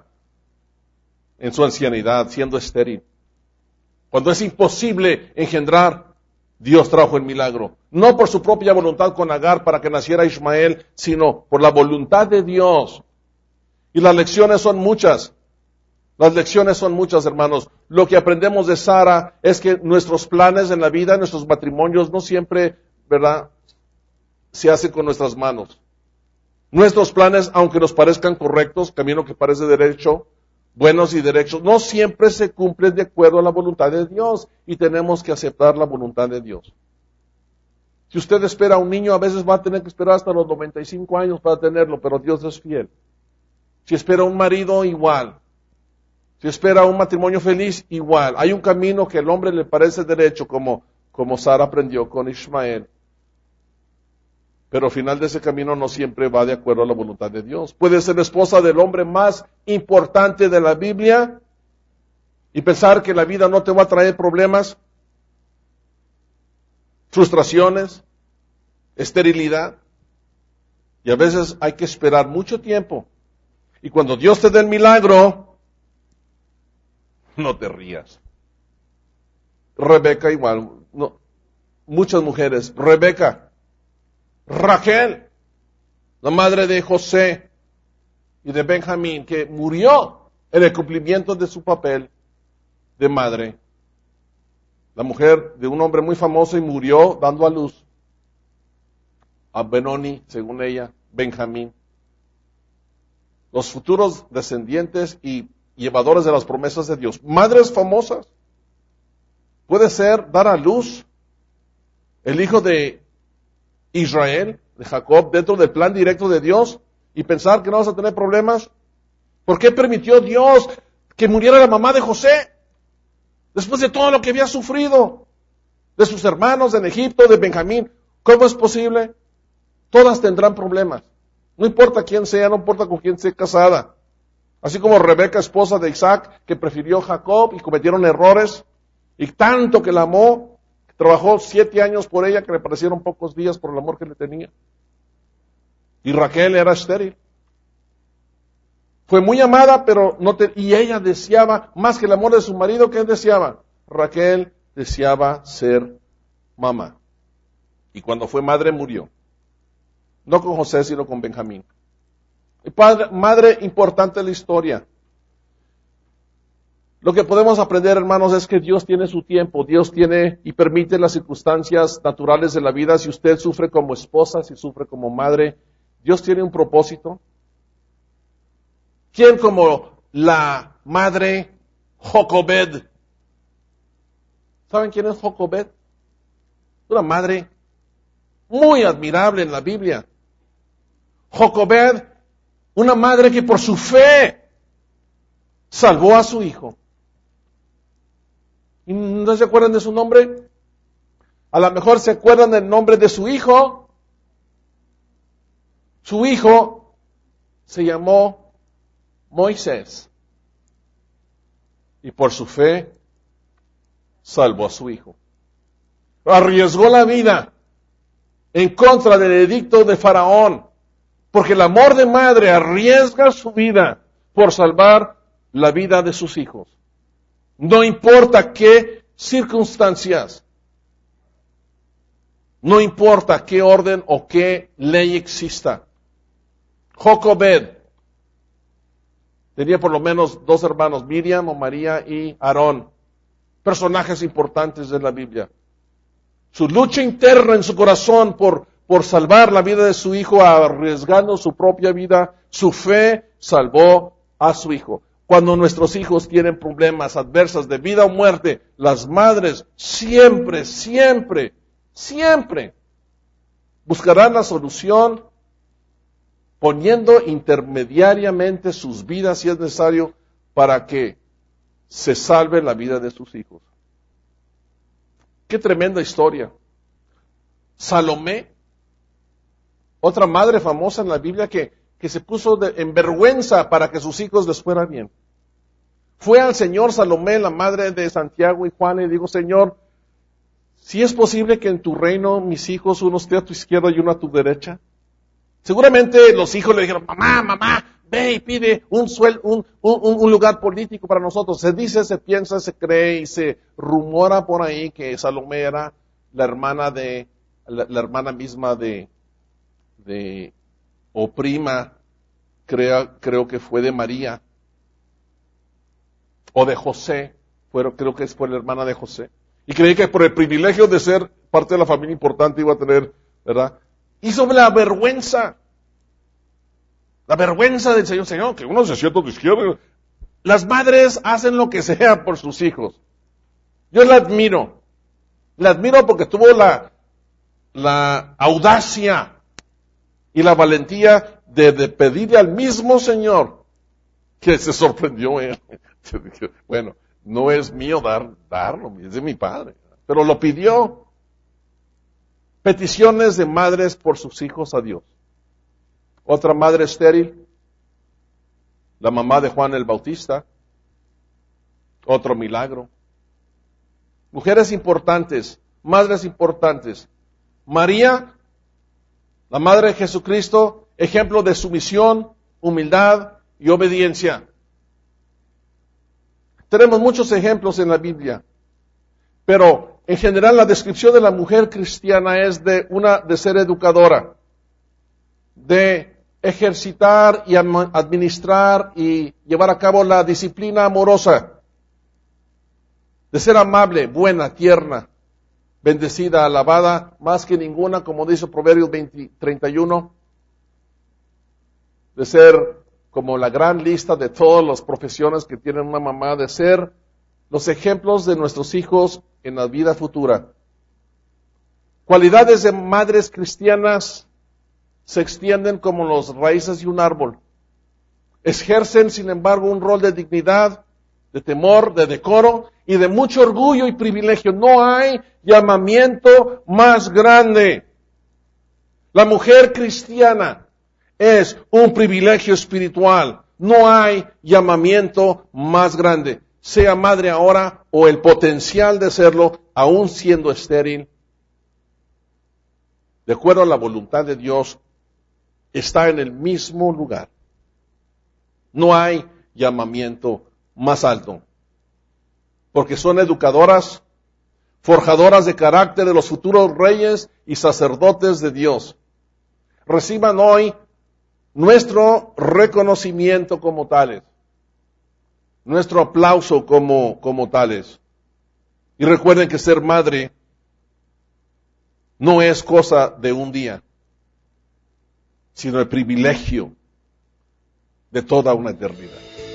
en su ancianidad, siendo estéril. Cuando es imposible engendrar, Dios trajo el milagro. No por su propia voluntad con Agar para que naciera Ismael, sino por la voluntad de Dios. Y las lecciones son muchas. Las lecciones son muchas, hermanos. Lo que aprendemos de Sara es que nuestros planes en la vida, nuestros matrimonios, no siempre, ¿verdad?, se hacen con nuestras manos. Nuestros planes, aunque nos parezcan correctos, camino que parece derecho, buenos y derechos, no siempre se cumplen de acuerdo a la voluntad de Dios y tenemos que aceptar la voluntad de Dios. Si usted espera a un niño, a veces va a tener que esperar hasta los noventa y cinco años para tenerlo, pero Dios es fiel. Si espera un marido, igual. Si espera un matrimonio feliz, igual. Hay un camino que al hombre le parece derecho, como, como Sara aprendió con Ismael. Pero al final de ese camino no siempre va de acuerdo a la voluntad de Dios. Puede ser la esposa del hombre más importante de la Biblia y pensar que la vida no te va a traer problemas, frustraciones, esterilidad. Y a veces hay que esperar mucho tiempo. Y cuando Dios te dé el milagro, no te rías. Rebeca igual. No, muchas mujeres. Rebeca. Raquel, la madre de José y de Benjamín, que murió en el cumplimiento de su papel de madre. La mujer de un hombre muy famoso y murió dando a luz a Benoni, según ella, Benjamín. Los futuros descendientes y llevadores de las promesas de Dios. Madres famosas. Puede ser dar a luz el hijo de Israel, de Jacob, dentro del plan directo de Dios y pensar que no vas a tener problemas. ¿Por qué permitió Dios que muriera la mamá de José? Después de todo lo que había sufrido, de sus hermanos en Egipto, de Benjamín. ¿Cómo es posible? Todas tendrán problemas. No importa quién sea, no importa con quién sea casada. Así como Rebeca, esposa de Isaac, que prefirió a Jacob y cometieron errores, y tanto que la amó, Trabajó siete años por ella, que le parecieron pocos días por el amor que le tenía. Y Raquel era estéril. Fue muy amada, pero no te, y ella deseaba, más que el amor de su marido, ¿qué deseaba? Raquel deseaba ser mamá. Y cuando fue madre murió. No con José, sino con Benjamín. Y padre, madre importante de la historia. Lo que podemos aprender, hermanos, es que Dios tiene su tiempo. Dios tiene y permite las circunstancias naturales de la vida. Si usted sufre como esposa, si sufre como madre, Dios tiene un propósito. ¿Quién como la madre Jocobed? ¿Saben quién es Jocobed? Una madre muy admirable en la Biblia. Jocobed, una madre que por su fe salvó a su hijo. ¿Y no se acuerdan de su nombre? A lo mejor se acuerdan del nombre de su hijo. Su hijo se llamó Moisés. Y por su fe salvó a su hijo. Arriesgó la vida en contra del edicto de Faraón. Porque el amor de madre arriesga su vida por salvar la vida de sus hijos. No importa qué circunstancias, no importa qué orden o qué ley exista. Jocobed tenía por lo menos dos hermanos, Miriam o María y Aarón, personajes importantes de la Biblia. Su lucha interna en su corazón por, por salvar la vida de su hijo, arriesgando su propia vida, su fe salvó a su hijo. Cuando nuestros hijos tienen problemas adversos de vida o muerte, las madres siempre, siempre, siempre buscarán la solución poniendo intermediariamente sus vidas si es necesario para que se salve la vida de sus hijos. Qué tremenda historia. Salomé, otra madre famosa en la Biblia que que se puso de, en vergüenza para que sus hijos les fuera bien. Fue al Señor Salomé, la madre de Santiago y Juan, y dijo, Señor, si es posible que en tu reino mis hijos, uno esté a tu izquierda y uno a tu derecha. Seguramente los hijos le dijeron, mamá, mamá, ve y pide un, suel, un, un, un lugar político para nosotros. Se dice, se piensa, se cree y se rumora por ahí que Salomé era la hermana de, la, la hermana misma de, de o prima, creo, creo que fue de María, o de José, pero creo que fue la hermana de José. Y creí que por el privilegio de ser parte de la familia importante iba a tener, ¿verdad? Hizo la vergüenza, la vergüenza del Señor, Señor, que uno se sienta a tu izquierda. Las madres hacen lo que sea por sus hijos. Yo la admiro, la admiro porque tuvo la, la audacia y la valentía de, de pedirle al mismo Señor, que se sorprendió él. Bueno, no es mío dar, darlo, es de mi padre, pero lo pidió. Peticiones de madres por sus hijos a Dios. Otra madre estéril, la mamá de Juan el Bautista, otro milagro. Mujeres importantes, madres importantes. María, la madre de Jesucristo, ejemplo de sumisión, humildad y obediencia. Tenemos muchos ejemplos en la Biblia, pero en general la descripción de la mujer cristiana es de una de ser educadora, de ejercitar y administrar y llevar a cabo la disciplina amorosa, de ser amable, buena, tierna, bendecida, alabada, más que ninguna, como dice Proverbios veinte, treinta y uno, de ser como la gran lista de todas las profesiones que tienen una mamá, de ser los ejemplos de nuestros hijos en la vida futura. Cualidades de madres cristianas se extienden como las raíces de un árbol. Ejercen, sin embargo, un rol de dignidad, de temor, de decoro y de mucho orgullo y privilegio. No hay llamamiento más grande. La mujer cristiana es un privilegio espiritual. No hay llamamiento más grande. sea madre ahora o el potencial de serlo, aún siendo estéril, de acuerdo a la voluntad de Dios, está en el mismo lugar. No hay llamamiento más alto, porque son educadoras, forjadoras de carácter de los futuros reyes y sacerdotes de Dios. Reciban hoy nuestro reconocimiento como tales, nuestro aplauso como, como tales. Y recuerden que ser madre no es cosa de un día, sino el privilegio de toda una eternidad.